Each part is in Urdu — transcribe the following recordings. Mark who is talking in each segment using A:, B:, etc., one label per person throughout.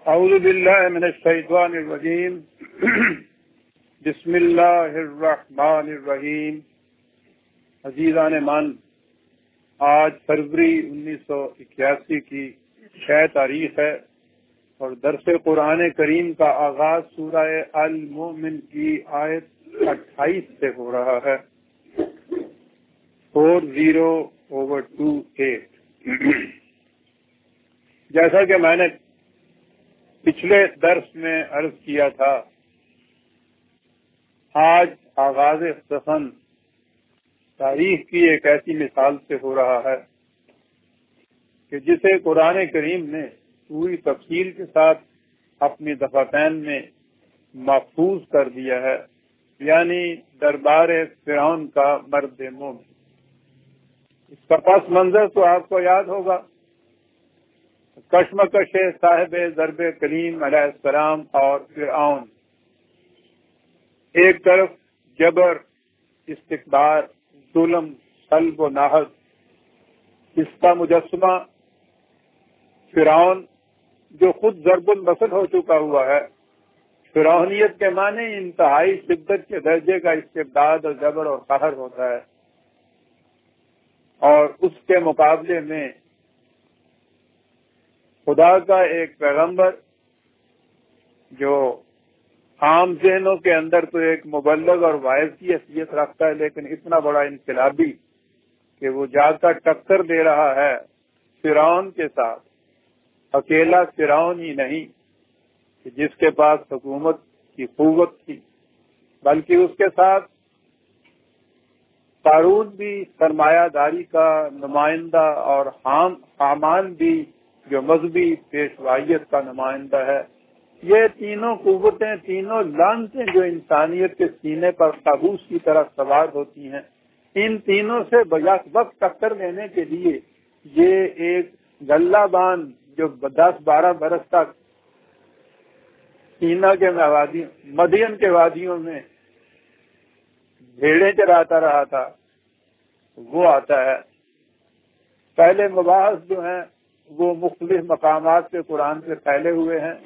A: اعوذ باللہ من الشیطان الرجیم بسم اللہ الرحمن الرحیم۔ عزیزان من، آج فروری 1981 کی 6 تاریخ ہے اور درس قرآن کریم کا آغاز سورہ المومن کی آیت 28 سے ہو رہا ہے۔ 40/28۔ جیسا کہ میں نے پچھلے درس میں عرض کیا تھا، آج آغاز سخن تاریخ کی ایک ایسی مثال سے ہو رہا ہے کہ جسے قرآن کریم نے پوری تفصیل کے ساتھ اپنی دفاتین میں محفوظ کر دیا ہے، یعنی دربار فرعون کا مرد مومن۔ اس کا پس منظر تو آپ کو یاد ہوگا، کشمکش صاحب ضرب کلیم علیہ السلام اور فرعون۔ ایک طرف جبر، استکبار، ظلم، سلب و نہض، اس کا مجسمہ فرعون جو خود ضرب المثل ہو چکا ہوا ہے۔ فرعونیت کے معنی انتہائی شدت کے درجے کا استبداد اور جبر اور قہر ہوتا ہے، اور اس کے مقابلے میں خدا کا ایک پیغمبر جو عام ذہنوں کے اندر تو ایک مبلغ اور واعظ کی حیثیت رکھتا ہے، لیکن اتنا بڑا انقلابی کہ وہ جا کر ٹکر دے رہا ہے فرعون کے ساتھ۔ اکیلا فرعون ہی نہیں کہ جس کے پاس حکومت کی قوت تھی، بلکہ اس کے ساتھ قارون بھی سرمایہ داری کا نمائندہ اور حامان بھی جو مذہبی پیشوائیت کا نمائندہ ہے۔ یہ تینوں قوتیں، تینوں لعنتیں جو انسانیت کے سینے پر طاغوت کی طرح سوار ہوتی ہیں، ان تینوں سے بیک وقت ٹکر دینے کے لیے یہ ایک غلہ بان جو 10-12 برس تک سینا کے مدین کے وادیوں میں بھیڑیں چراتا رہا تھا، وہ آتا ہے۔ پہلے مباحث جو ہیں وہ مختلف مقامات سے قرآن سے پھیلے ہوئے ہیں،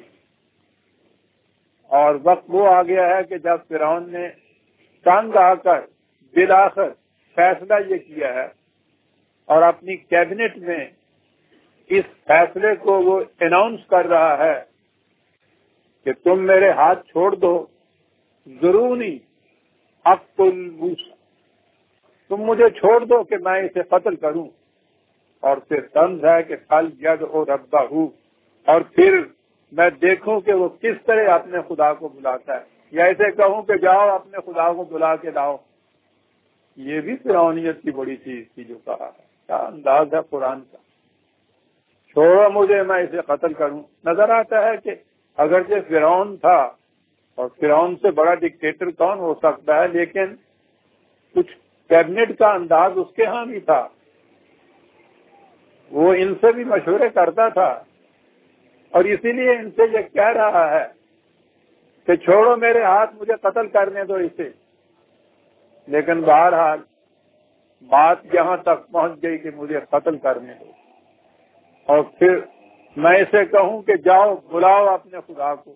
A: اور وقت وہ آ گیا ہے کہ جب فرعون نے تنگ آ کر بالآخر فیصلہ یہ کیا ہے اور اپنی کیبنٹ میں اس فیصلے کو وہ اناؤنس کر رہا ہے کہ تم میرے ہاتھ چھوڑ دو، ضروري اقتل موسیٰ، تم مجھے چھوڑ دو کہ میں اسے قتل کروں، اور پھر طنز ہے کہ فَلْيَدْعُ رَبَّهُ، اور پھر میں دیکھوں کہ وہ کس طرح اپنے خدا کو بلاتا ہے، یا اسے کہوں کہ جاؤ اپنے خدا کو بلا کے لاؤ۔ یہ بھی فرعونیت کی بڑی چیز تھی جو کہا ہے۔ کیا انداز ہے قرآن کا، چھوڑو مجھے میں اسے قتل کروں۔ نظر آتا ہے کہ اگرچہ فرعون تھا، اور فرعون سے بڑا ڈکٹیٹر کون ہو سکتا ہے، لیکن کچھ کیبنٹ کا انداز اس کے ہاں بھی تھا، وہ ان سے بھی مشورے کرتا تھا، اور اسی لیے ان سے یہ کہہ رہا ہے کہ چھوڑو میرے ہاتھ، مجھے قتل کرنے دو اسے۔ لیکن بہرحال بات یہاں تک پہنچ گئی کہ مجھے قتل کرنے دو، اور پھر میں اسے کہوں کہ جاؤ بلاؤ اپنے خدا کو۔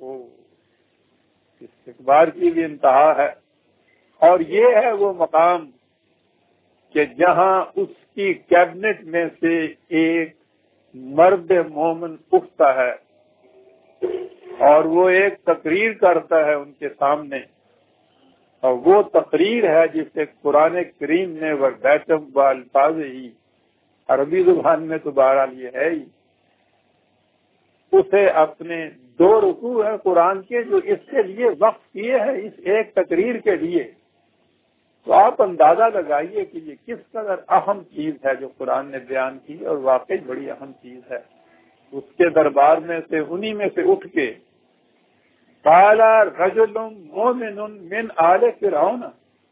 A: استکبار کی بھی انتہا ہے، اور یہ ہے وہ مقام کہ جہاں اس کی کیبنٹ میں سے ایک مرد مومن اٹھتا ہے اور وہ ایک تقریر کرتا ہے ان کے سامنے، اور وہ تقریر ہے جسے قرآن کریم نے وربیٹم و الفاظ ہی، عربی زبان میں تو بہرحال یہ ہے ہی، اسے اپنے 2 رکوع ہیں قرآن کے جو اس کے لیے وقف کیے ہیں، اس ایک تقریر کے لیے۔ تو آپ اندازہ لگائیے کہ یہ کس قدر اہم چیز ہے جو قرآن نے بیان کی، اور واقعی بڑی اہم چیز ہے۔ اس کے دربار میں سے، انہی میں سے اٹھ کے قال رجل مؤمن من آل فرعون،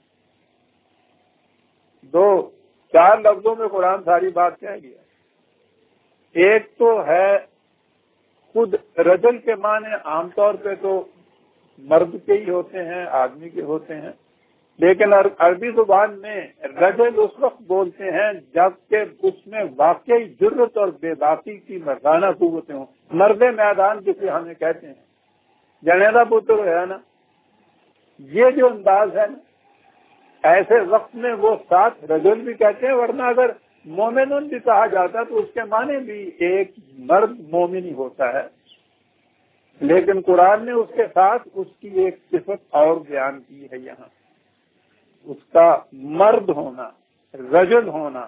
A: 4 لفظوں میں قرآن ساری بات کہہ گیا۔ ایک تو ہے خود رجل کے معنی عام طور پہ تو مرد کے ہی ہوتے ہیں، آدمی کے ہوتے ہیں، لیکن عربی زبان میں رجل اس وقت بولتے ہیں جبکہ اس میں واقعی جرت اور بے باکی کی مردانہ قوتیں ہوں. مرد میدان جسے ہمیں کہتے ہیں، جنیدہ پتر ہے نا، یہ جو انداز ہے نا، ایسے وقت میں وہ ساتھ رجل بھی کہتے ہیں، ورنہ اگر مومنون بھی کہا جاتا تو اس کے معنی بھی ایک مرد مومن ہی ہوتا ہے. لیکن قرآن نے اس کے ساتھ اس کی ایک صفت اور بیان کی ہے یہاں، اس کا مرد ہونا، رجل ہونا،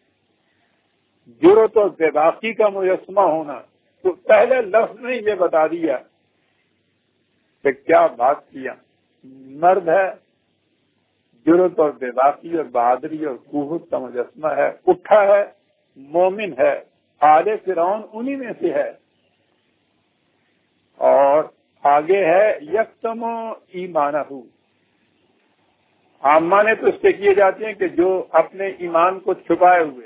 A: جرت اور بے باکی کا مجسمہ ہونا. تو پہلے لفظ نے یہ بتا دیا کہ کیا بات کیا، مرد ہے، جرت اور بے باکی اور بہادری اور قوت کا مجسمہ ہے، اٹھا ہے، مومن ہے، آل فرعون انہی میں سے ہے. اور آگے ہے یکتم ایمانہ، عام معنی تو اس سے کیے جاتے ہیں کہ جو اپنے ایمان کو چھپائے ہوئے،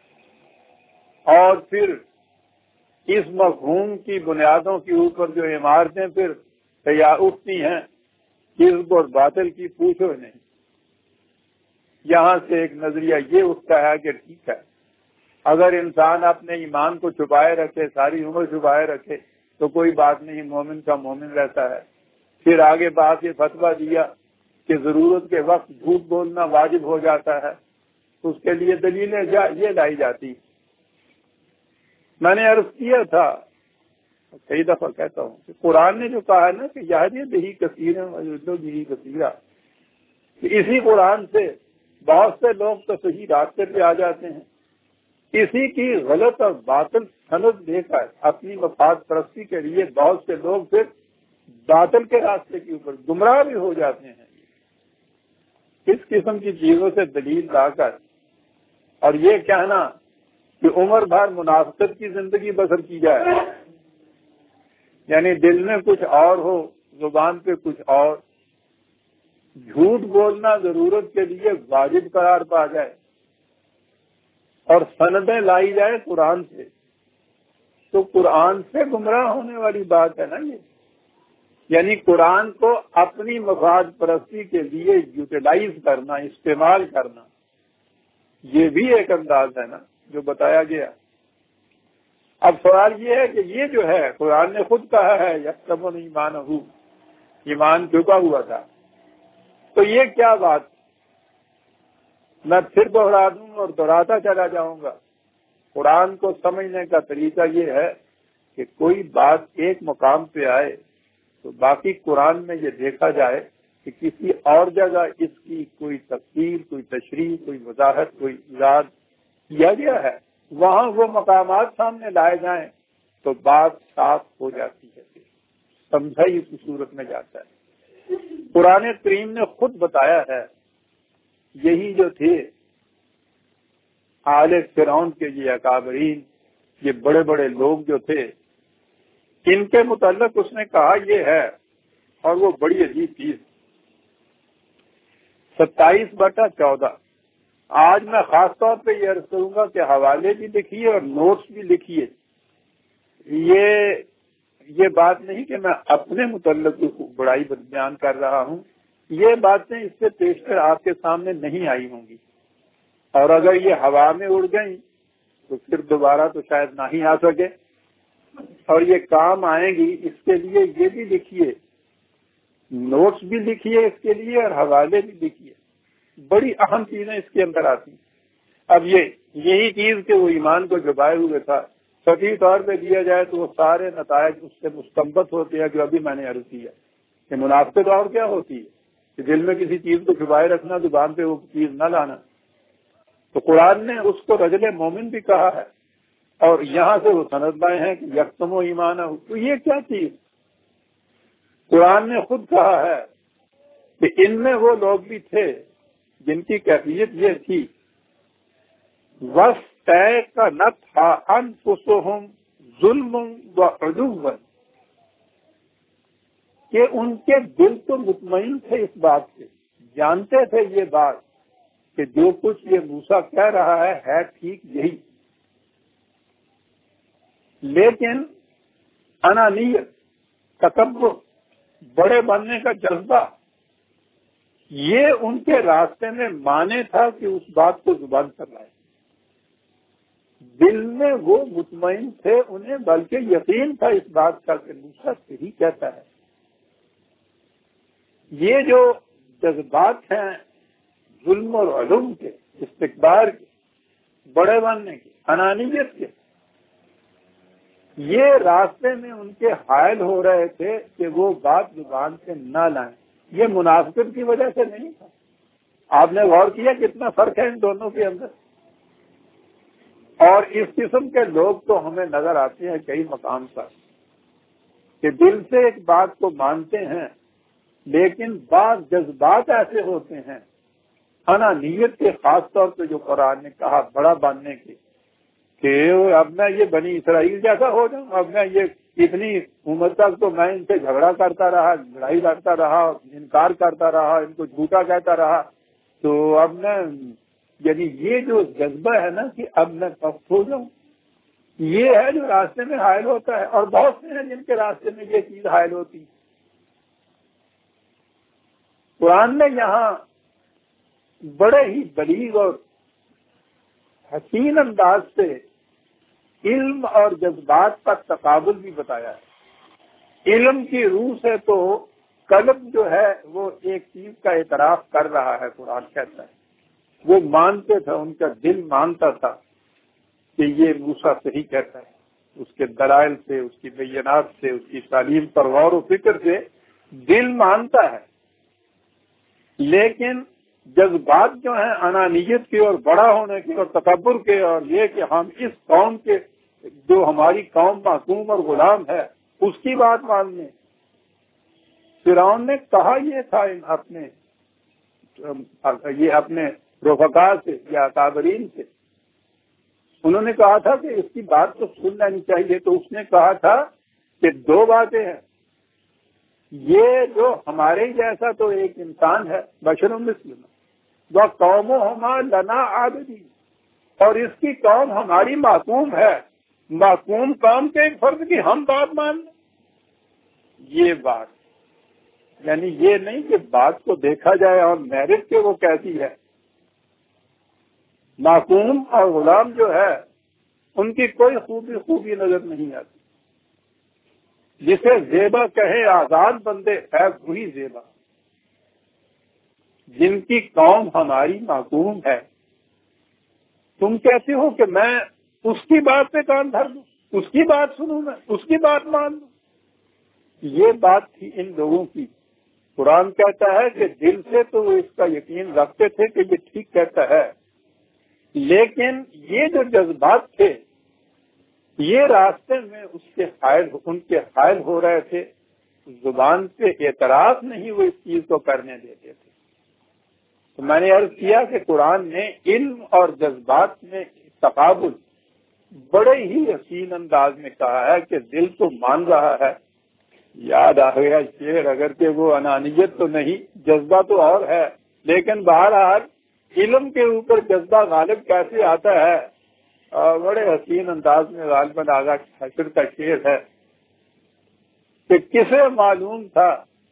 A: اور پھر اس مفہوم کی بنیادوں کے اوپر جو عمارتیں پھر تیار اٹھتی ہیں، حزب اور باطل کی پوچھو نہیں. یہاں سے ایک نظریہ یہ اٹھتا ہے کہ ٹھیک ہے، اگر انسان اپنے ایمان کو چھپائے رکھے، ساری عمر چھپائے رکھے تو کوئی بات نہیں، مومن کا مومن رہتا ہے. پھر آگے بات یہ فتویٰ دیا کہ ضرورت کے وقت جھوٹ بولنا واجب ہو جاتا ہے، اس کے لیے دلیلیں یہ لائی جاتی. میں نے عرض کیا تھا، کئی دفعہ کہتا ہوں کہ قرآن نے جو کہا ہے نا کہ یہدی بہ کثیر بہ کثیرا، اسی قرآن سے بہت سے لوگ تو صحیح راستے پہ آ جاتے ہیں. اسی کی غلط اور باطل سند لے کر اپنی مفاد پرستی کے لیے بہت سے لوگ پھر باطل کے راستے کے اوپر گمراہ بھی ہو جاتے ہیں. اس قسم کی چیزوں سے دلیل لا کر اور یہ کہنا کہ عمر بھر منافقت کی زندگی بسر کی جائے، یعنی دل میں کچھ اور ہو، زبان پہ کچھ اور، جھوٹ بولنا ضرورت کے لیے واجب قرار پا جائے اور سندیں لائی جائے قرآن سے، تو قرآن سے گمراہ ہونے والی بات ہے نا یہ. یعنی قرآن کو اپنی مفاد پرستی کے لیے یوٹیلائز کرنا، استعمال کرنا، یہ بھی ایک انداز ہے نا جو بتایا گیا. اب سوال یہ ہے کہ یہ جو ہے قرآن نے خود کہا ہے یکتم ایمانہ، ایمان چھپا ہوا تھا، تو یہ کیا بات؟ میں پھر دوہرا دوں اور دہراتا چلا جاؤں گا. قرآن کو سمجھنے کا طریقہ یہ ہے کہ کوئی بات ایک مقام پہ آئے تو باقی قرآن میں یہ دیکھا جائے کہ کسی اور جگہ اس کی کوئی تفسیر، کوئی تشریح، کوئی وضاحت، کوئی ایجاد کیا گیا ہے، وہاں وہ مقامات سامنے لائے جائیں تو بات صاف ہو جاتی ہے، سمجھا ہی اسی صورت میں جاتا ہے. قرآن کریم نے خود بتایا ہے، یہی جو تھے آل فرعون کے یہ اکابرین، یہ بڑے بڑے لوگ جو تھے، ان کے متعلق اس نے کہا یہ ہے، اور وہ بڑی عجیب چیز. 27/14. آج میں خاص طور پہ یہ عرض کروں گا کہ حوالے بھی لکھیے اور نوٹس بھی لکھیے. یہ بات نہیں کہ میں اپنے متعلق بڑائی بیان کر رہا ہوں، یہ باتیں اس سے پیشتر آپ کے سامنے نہیں آئی ہوں گی، اور اگر یہ ہوا میں اڑ گئیں تو پھر دوبارہ تو شاید نہ ہی آ سکے، اور یہ کام آئیں گی. اس کے لیے یہ بھی لکھیے، نوٹس بھی لکھیے اس کے لیے، اور حوالے بھی لکھیے. بڑی اہم چیزیں اس کے اندر آتی ہیں. اب یہی چیز کہ وہ ایمان کو چھپائے ہوئے تھا، سطحی طور پہ دیا جائے تو وہ سارے نتائج اس سے مستنبط ہوتے ہیں جو ابھی میں نے عرض کیا کہ منافقت اور کیا ہوتی ہے کہ دل میں کسی چیز کو چھپائے رکھنا، زبان پہ وہ چیز نہ لانا. تو قرآن نے اس کو رجل مومن بھی کہا ہے، اور یہاں سے وہ سند لائے ہیں کہ یکتم و ایمانہ. تو یہ کیا چیز؟ قرآن نے خود کہا ہے کہ ان میں وہ لوگ بھی تھے جن کی کیفیت یہ تھی وَاسْتَيْقَنَتْهَا أَنفُسُهُمْ ظُلْمًا وَعُلُوًّا، کہ ان کے دل تو مطمئن تھے اس بات سے، جانتے تھے یہ بات کہ جو کچھ یہ موسیٰ کہہ رہا ہے ٹھیک یہی، لیکن انانیت، تکبر، بڑے بننے کا جذبہ، یہ ان کے راستے میں مانے تھا کہ اس بات کو زبان پر لائے، دل میں وہ مطمئن تھے انہیں، بلکہ یقین تھا اس بات کا کہ موسیٰ صحیح کہتا ہے۔ یہ جو جذبات ہیں ظلم اور علم کے، استکبار کے، بڑے بننے کے، انانیت کے، یہ راستے میں ان کے حائل ہو رہے تھے کہ وہ بات زبان سے نہ لائیں۔ یہ منافقت کی وجہ سے نہیں تھا۔ آپ نے غور کیا کتنا فرق ہے ان دونوں کے اندر؟ اور اس قسم کے لوگ تو ہمیں نظر آتے ہیں کئی مقام پر کہ دل سے ایک بات کو مانتے ہیں، لیکن بعض جذبات ایسے ہوتے ہیں انانیت کے، خاص طور پہ جو قرآن نے کہا بڑا بننے کے، کہ اب میں یہ بنی اسرائیل جیسا ہو جاؤں، اب میں یہ اتنی عمر تک تو میں ان سے جھگڑا کرتا رہا، لڑائی لڑتا رہا، انکار کرتا رہا، ان کو جھوٹا کہتا رہا، تو اب میں، یعنی یہ جو جذبہ ہے نا کہ اب میں پست ہو جاؤں، یہ ہے جو راستے میں حائل ہوتا ہے، اور بہت سے ہیں جن کے راستے میں یہ چیز حائل ہوتی ہے۔ قرآن نے یہاں بڑے ہی بلیغ اور حسین انداز سے علم اور جذبات کا تقابل بھی بتایا ہے۔ علم کی روح سے تو قلب جو ہے وہ ایک چیز کا اعتراف کر رہا ہے، قرآن کہتا ہے وہ مانتے تھے، ان کا دل مانتا تھا کہ یہ موسیٰ صحیح کہتا ہے، اس کے دلائل سے، اس کی بینات سے، اس کی تعلیم پر غور و فکر سے دل مانتا ہے، لیکن جذبات جو ہیں انانیت کے اور بڑا ہونے کے اور تکبر کے، اور یہ کہ ہم اس قوم کے، جو ہماری قوم معصوم اور غلام ہے، اس کی بات ماننے۔ فرعون نے کہا یہ تھا اپنے رفقا سے یا اکابرین سے، انہوں نے کہا تھا کہ اس کی بات تو سن لینی چاہیے، تو اس نے کہا تھا کہ دو باتیں ہیں، یہ جو ہمارے جیسا تو ایک انسان ہے، بشر مثلنا، وہ قومہما لنا عابدین، اور اس کی قوم ہماری معصوم ہے، معصوم قوم کے ایک فرد کی ہم بات مان لیں۔ یہ بات یعنی یہ نہیں کہ بات کو دیکھا جائے اور میرٹ کے وہ کہتی ہے، معصوم اور غلام جو ہے ان کی کوئی خوبی نظر نہیں آتی۔ جسے زیبا کہے آزاد بندے ہے وہی زیبا، جن کی قوم ہماری معصوم ہے، تم کہتے ہو کہ میں اس کی بات پہ کان دھر دوں، اس کی بات سنوں، میں اس کی بات مان لوں۔ یہ بات تھی ان لوگوں کی۔ قرآن کہتا ہے کہ دل سے تو وہ اس کا یقین رکھتے تھے کہ یہ ٹھیک کہتا ہے، لیکن یہ جو جذبات تھے یہ راستے میں ان کے حائل ہو رہے تھے، زبان سے اعتراف نہیں وہ اس چیز کو کرنے دیتے تھے۔ تو میں نے عرض کیا کہ قرآن نے علم اور جذبات میں تقابل بڑے ہی حسین انداز میں کہا ہے کہ دل تو مان رہا ہے۔ یاد آ گیا شعر، اگر کہ وہ انانیت تو نہیں، جذبہ تو اور ہے، لیکن بہرحال علم کے اوپر جذبہ غالب کیسے آتا ہے، بڑے حسین انداز میں غالباً آغا حشر کا شعر ہے کہ کسے معلوم تھا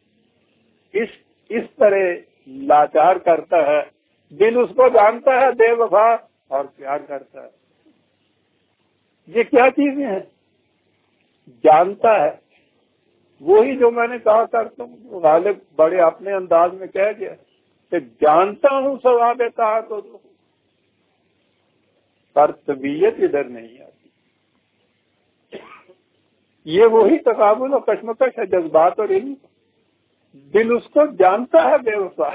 A: اس طرح لاچار کرتا ہے، دل اس کو جانتا ہے بے وفا اور پیار کرتا ہے۔ یہ کیا چیزیں ہیں؟ جانتا ہے، وہی جو میں نے کہا کرتا ہوں، غالب بڑے اپنے انداز میں کہہ گیا کہ جانتا ہوں ثواب طاعت تو پر طبیعت ادھر نہیں آتی۔ یہ وہی تقابل اور کشمکش ہے جذبات اور علم۔ دل اس کو جانتا ہے بے وفا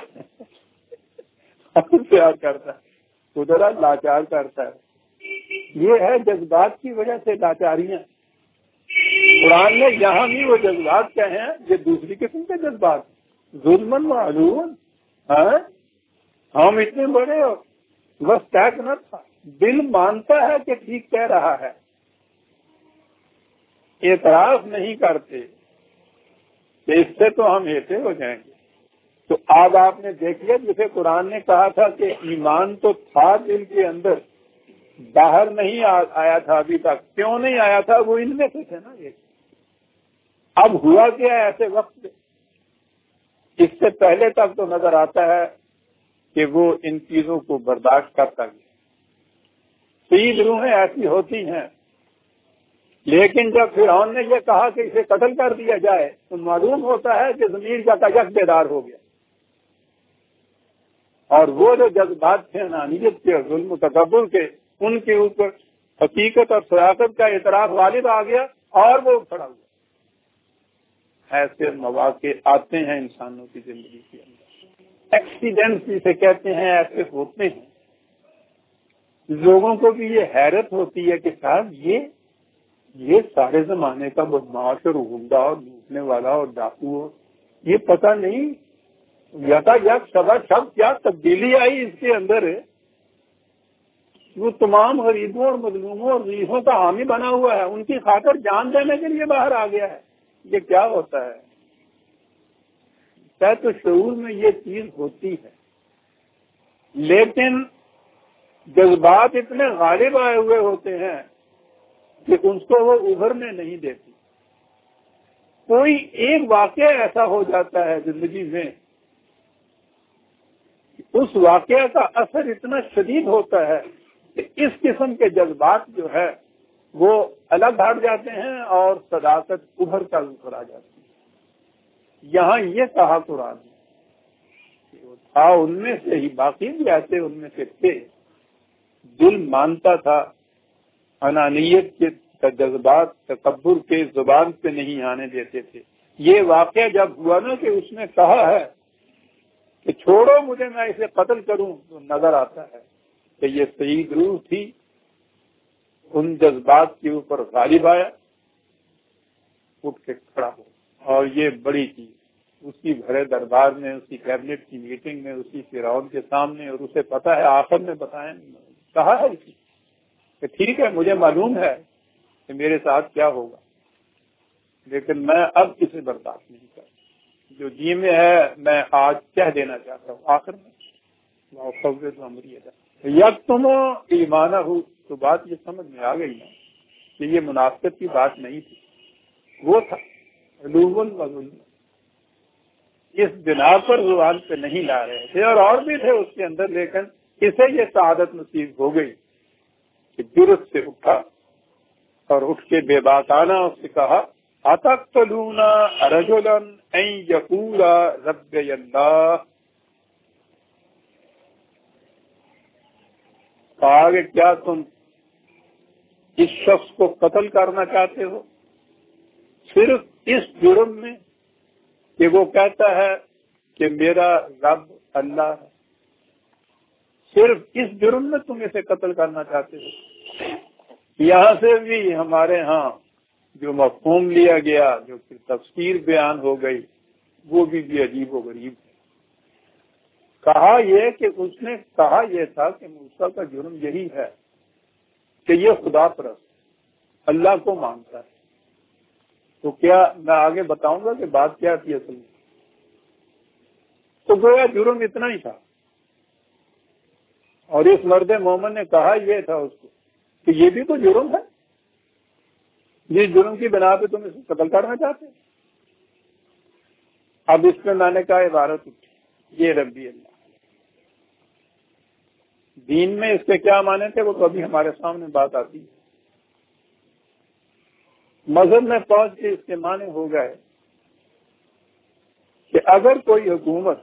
A: پیار کرتا ہے، ادھر لاچار کرتا ہے۔ یہ ہے جذبات کی وجہ سے لاچاریاں۔ قرآن نے یہاں بھی وہ جذبات کہے ہیں، یہ دوسری قسم کے جذبات، ظلمن و علون۔ ہم اتنے بڑے ہو بس تیک نہ تھا، دل مانتا ہے کہ ٹھیک کہہ رہا ہے، اعتراف نہیں کرتے کہ اس سے تو ہم ایسے ہو جائیں گے۔ تو آج آپ نے دیکھ لیا جسے قرآن نے کہا تھا کہ ایمان تو تھا دل کے اندر، باہر نہیں آیا تھا ابھی تک۔ کیوں نہیں آیا تھا؟ وہ ان میں سے تھے نا۔ یہ اب ہوا کیا ایسے وقت اس سے پہلے تک تو نظر آتا ہے کہ وہ ان چیزوں کو برداشت کرتا گیا. سید روحیں ایسی ہوتی ہیں، لیکن جب فرعون نے یہ کہا کہ اسے قتل کر دیا جائے تو معلوم ہوتا ہے کہ ضمیر کا تجک بیدار ہو گیا، اور وہ جو جذبات تھے انانیت کے اور ظلم و تکبر کے، ان کے اوپر حقیقت اور صداقت کا اعتراف غالب آ گیا اور وہ کھڑا ہوا. ایسے مواقع آتے ہیں انسانوں کی زندگی کے اندر، ایکسیڈنٹس جسے کہتے ہیں، ایسے ہوتے ہیں. لوگوں کو بھی یہ حیرت ہوتی ہے کہ صاحب یہ سارے زمانے کا بدماش اور غنڈہ اور لوٹنے والا اور ڈاکو، یہ پتہ نہیں یکا یک شب کیا تبدیلی آئی اس کے اندر. وہ تمام غریبوں اور مظلوموں اور ضعیفوں کا حامی بنا ہوا ہے، ان کی خاطر جان دینے کے لیے باہر آ گیا ہے. یہ کیا ہوتا ہے؟ شاید تو شعور میں یہ چیز ہوتی ہے، لیکن جذبات اتنے غالب آئے ہوئے ہوتے ہیں کہ ان کو وہ ابھرنے نہیں دیتی. کوئی ایک واقعہ ایسا ہو جاتا ہے زندگی میں، اس واقعہ کا اثر اتنا شدید ہوتا ہے کہ اس قسم کے جذبات جو ہے وہ الگ ہٹ جاتے ہیں اور صداقت ابھر کر اوپر آ جاتی ہے. یہاں یہ کہا قرآن کہ وہ تھا ان میں سے ہی، باقی بھی ایسے ان میں سے تھے. دل مانتا تھا، انانیت کے جذبات تکبر کے زبان پہ نہیں آنے دیتے تھے. یہ واقعہ جب ہوا نا کہ اس نے کہا ہے کہ چھوڑو مجھے، میں اسے قتل کروں، تو نظر آتا ہے کہ یہ سعید روح تھی، ان جذبات کے اوپر غالب آیا، اٹھ کے کھڑا ہو. اور یہ بڑی چیز اسی بھرے دربار میں، اسی کیبنٹ کی میٹنگ میں، اسی فرعون کے سامنے، اور اسے پتا ہے آخر میں بتائیں کہا ہے اسی کہ ٹھیک ہے مجھے معلوم ہے کہ میرے ساتھ کیا ہوگا، لیکن میں اب اسے برداشت نہیں کرتا. جو جی میں ہے میں آج کہہ دینا چاہتا ہوں آخر میں یک تم ایمانہ ہو. تو بات یہ سمجھ میں آ گئی نا کہ یہ منافقت کی بات نہیں تھی، وہ تھا علوم و ظلم. اس بنا پر زبان پہ نہیں لا رہے تھے، اور بھی تھے اس کے اندر، لیکن اسے یہ سعادت نصیب ہو گئی کہ جرت سے اٹھا اور اٹھ کے بے باکانہ اس سے کہا اتقتلون رجلا ان یقول ربی اللہ. کہا کہ کیا تم اس شخص کو قتل کرنا چاہتے ہو صرف اس جرم میں کہ وہ کہتا ہے کہ میرا رب اللہ ہے؟ صرف اس جرم میں تم اسے قتل کرنا چاہتے ہو؟ یہاں سے بھی ہمارے ہاں جو مفہوم لیا گیا، جو پھر تفسیر بیان ہو گئی، وہ بھی عجیب و غریب ہے. کہا یہ کہ اس نے کہا یہ تھا کہ موسیٰ کا جرم یہی ہے کہ یہ خدا پرست اللہ کو مانتا ہے. تو کیا میں آگے بتاؤں گا کہ بات کیا تھی اصل میں؟ تو گویا جرم اتنا ہی تھا، اور اس مرد مومن نے کہا یہ تھا اس کو کہ یہ بھی تو جرم ہے، جس جرم کی بنا پہ تم اسے قتل کرنا چاہتے. اب اس میں میں نے کہا عبارت اٹھی یہ ربی اللہ. دین میں اس کے کیا معنی تھے وہ تو ابھی ہمارے سامنے بات آتی ہے. مذہب میں پہنچ کے اس کے معنی ہو گئے کہ اگر کوئی حکومت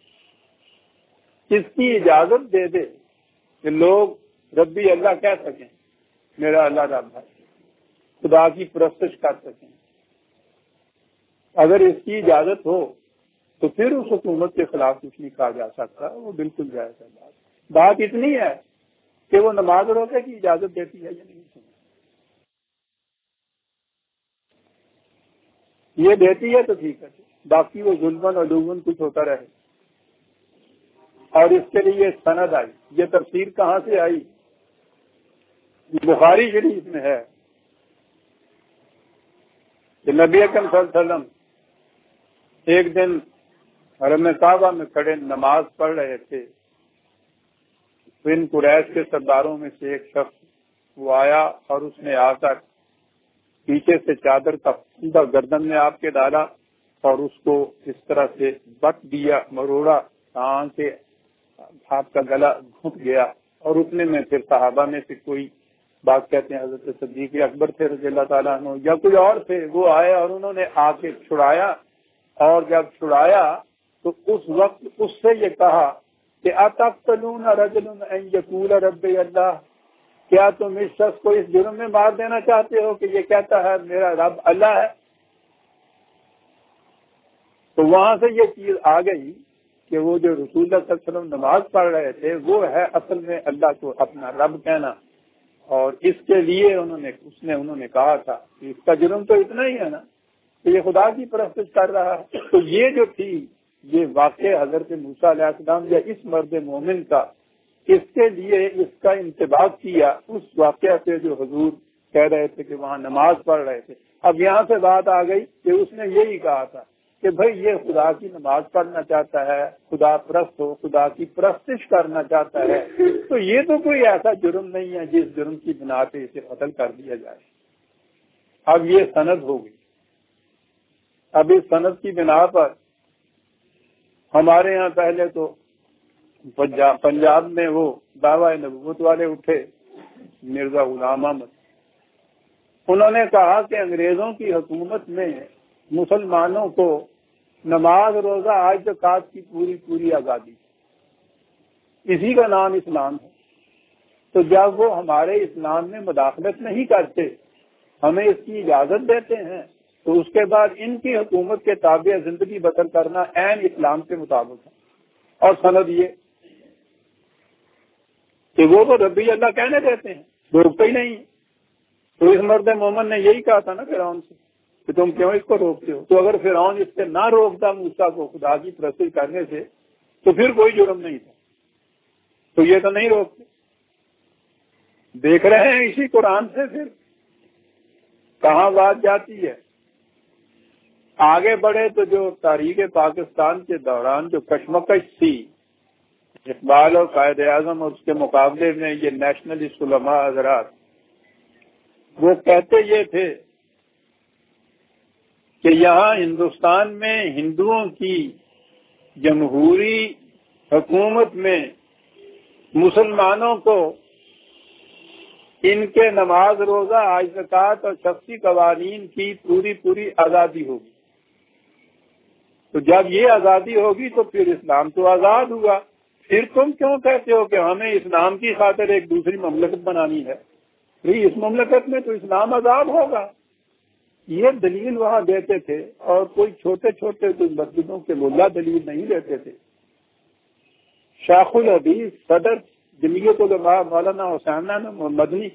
A: اس کی اجازت دے دے کہ لوگ ربی اللہ کہہ سکیں، میرا اللہ رب ہے، خدا کی پرستش کر سکیں، اگر اس کی اجازت ہو تو پھر اس حکومت کے خلاف کچھ نہیں کہا جا سکتا. وہ بالکل جائز ہے. بات اتنی ہے کہ وہ نماز روزے کی اجازت دیتی ہے یا نہیں. یہ دیتی ہے تو ٹھیک ہے، باقی وہ ظلمن علومن کچھ ہوتا رہے. اور اس کے لیے سند آئی. یہ تفسیر کہاں سے آئی؟ بخاری شریف میں ہے کہ نبی اکرم صلی اللہ علیہ وسلم ایک دن حرم کعبہ میں کھڑے نماز پڑھ رہے تھے. ان قریش کے سرداروں میں سے ایک شخص وہ آیا اور اس نے آ کر پیچھے سے چادر کا پھندا گردن میں آپ کے ڈالا اور اس کو اس طرح سے بٹ دیا، مروڑا کے ہاتھ کا گلا گھٹ گیا، اور اتنے میں پھر صحابہ میں سے کوئی بات کہتے ہیں حضرت صدیق اکبر تھے رضی اللہ تعالیٰ عنہ یا کوئی اور تھے، وہ آئے اور انہوں نے آ کے چھڑایا، اور جب چھڑایا تو اس وقت اس سے یہ کہا کہ اتقتلون رجلا ان یقول ربی اللہ، کیا تم اس شخص کو اس جرم میں مار دینا چاہتے ہو کہ یہ کہتا ہے میرا رب اللہ ہے؟ تو وہاں سے یہ چیز آ گئی کہ وہ جو رسول اللہ صلی اللہ علیہ وسلم نماز پڑھ رہے تھے وہ ہے اصل میں اللہ کو اپنا رب کہنا، اور اس کے لیے انہوں نے کہا تھا کہ اس کا جرم تو اتنا ہی ہے نا کہ یہ خدا کی پرستش کر رہا ہے۔ تو یہ جو تھی یہ واقع حضرت موسیٰ علیہ السلام یا اس مرد مومن کا، اس کے لیے اس کا انتباہ کیا اس واقعہ سے جو حضور کہہ رہے تھے کہ وہاں نماز پڑھ رہے تھے۔ اب یہاں سے بات آ گئی کہ اس نے یہی کہا تھا کہ بھئی یہ خدا کی نماز پڑھنا چاہتا ہے، خدا پرست ہو، خدا کی پرستش کرنا چاہتا ہے، تو یہ تو کوئی ایسا جرم نہیں ہے جس جرم کی بنا پہ اسے قتل کر دیا جائے۔ اب یہ سند ہو گئی۔ اب اس سند کی بنا پر ہمارے ہاں پہلے تو پنجاب میں وہ دعوی نبوت والے اٹھے، مرزا غلام احمد، انہوں نے کہا کہ انگریزوں کی حکومت میں مسلمانوں کو نماز روزہ آج زکوٰۃ کی پوری آزادی، اسی کا نام اسلام ہے۔ تو جب وہ ہمارے اسلام میں مداخلت نہیں کرتے، ہمیں اس کی اجازت دیتے ہیں، تو اس کے بعد ان کی حکومت کے تابع زندگی بسر کرنا عین اسلام کے مطابق ہے۔ اور سند یہ کہ وہ تو ربی اللہ کہنے دیتے ہیں، روکتے ہی نہیں۔ تو اس مرد مومن نے یہی کہا تھا نا فرعون سے کہ تم کیوں اس کو روکتے ہو؟ تو اگر فرعون اس سے نہ روکتا موسیٰ کو خدا کی پرستش کرنے سے تو پھر کوئی جرم نہیں تھا، تو یہ تو نہیں روکتے۔ دیکھ رہے ہیں اسی قرآن سے پھر کہاں بات جاتی ہے۔ آگے بڑھے تو جو تاریخ پاکستان کے دوران جو کشمکش تھی، اقبال اور قائد اعظم اور اس کے مقابلے میں یہ نیشنلسٹ علماء حضرات، وہ کہتے یہ تھے کہ یہاں ہندوستان میں ہندوؤں کی جمہوری حکومت میں مسلمانوں کو ان کے نماز روزہ آج زکوٰۃ اور شخصی قوانین کی پوری آزادی ہوگی۔ تو جب یہ آزادی ہوگی تو پھر اسلام تو آزاد ہوا، پھر تم کیوں کہتے ہو کہ ہمیں اسلام کی خاطر ایک دوسری مملکت بنانی ہے؟ اس مملکت میں تو اسلام آزاد ہوگا۔ یہ دلیل وہاں دیتے تھے، اور کوئی چھوٹے چھوٹے مسجدوں کے ملا دلیل نہیں دیتے تھے۔ شیخ الحدیث صدر جمعیت علماء مولانا حسین مدنی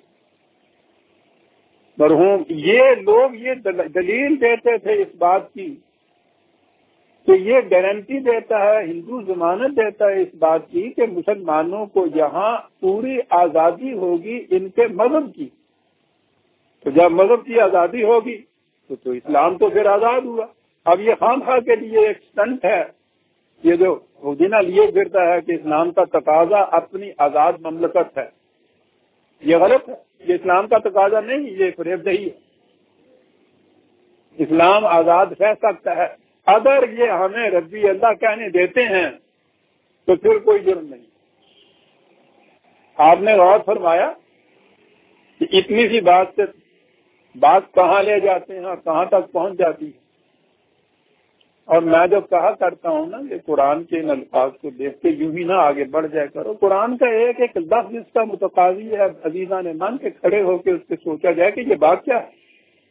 A: مرحوم، یہ لوگ یہ دلیل دیتے تھے اس بات کی کہ یہ گارنٹی دیتا ہے، ہندو ضمانت دیتا ہے اس بات کی کہ مسلمانوں کو یہاں پوری آزادی ہوگی ان کے مذہب کی۔ تو جب مذہب کی آزادی ہوگی تو اسلام تو پھر آزاد ہوا۔ اب یہ خام خواہ کے لیے ایک سٹنٹ ہے، یہ جو مدینہ لیے پھرتا ہے کہ اسلام کا تقاضا اپنی آزاد مملکت ہے، یہ غلط ہے۔ یہ اسلام کا تقاضا نہیں، یہ فریب دہی ہے۔ اسلام آزاد رہ سکتا ہے اگر یہ ہمیں ربی اللہ کہنے دیتے ہیں، تو پھر کوئی جرم نہیں۔ آپ نے غور فرمایا کہ اتنی سی بات سے بات کہاں لے جاتے ہیں اور کہاں تک پہنچ جاتی ہے۔ اور میں جب کہا کرتا ہوں نا کہ قرآن کے ان الفاظ کو دیکھ کے یوں ہی نہ آگے بڑھ جائے کرو، قرآن کا ایک لفظ اس کا متقاضی ہے عزیزان من کے کھڑے ہو کے اس پہ سوچا جائے کہ یہ بات کیا ہے۔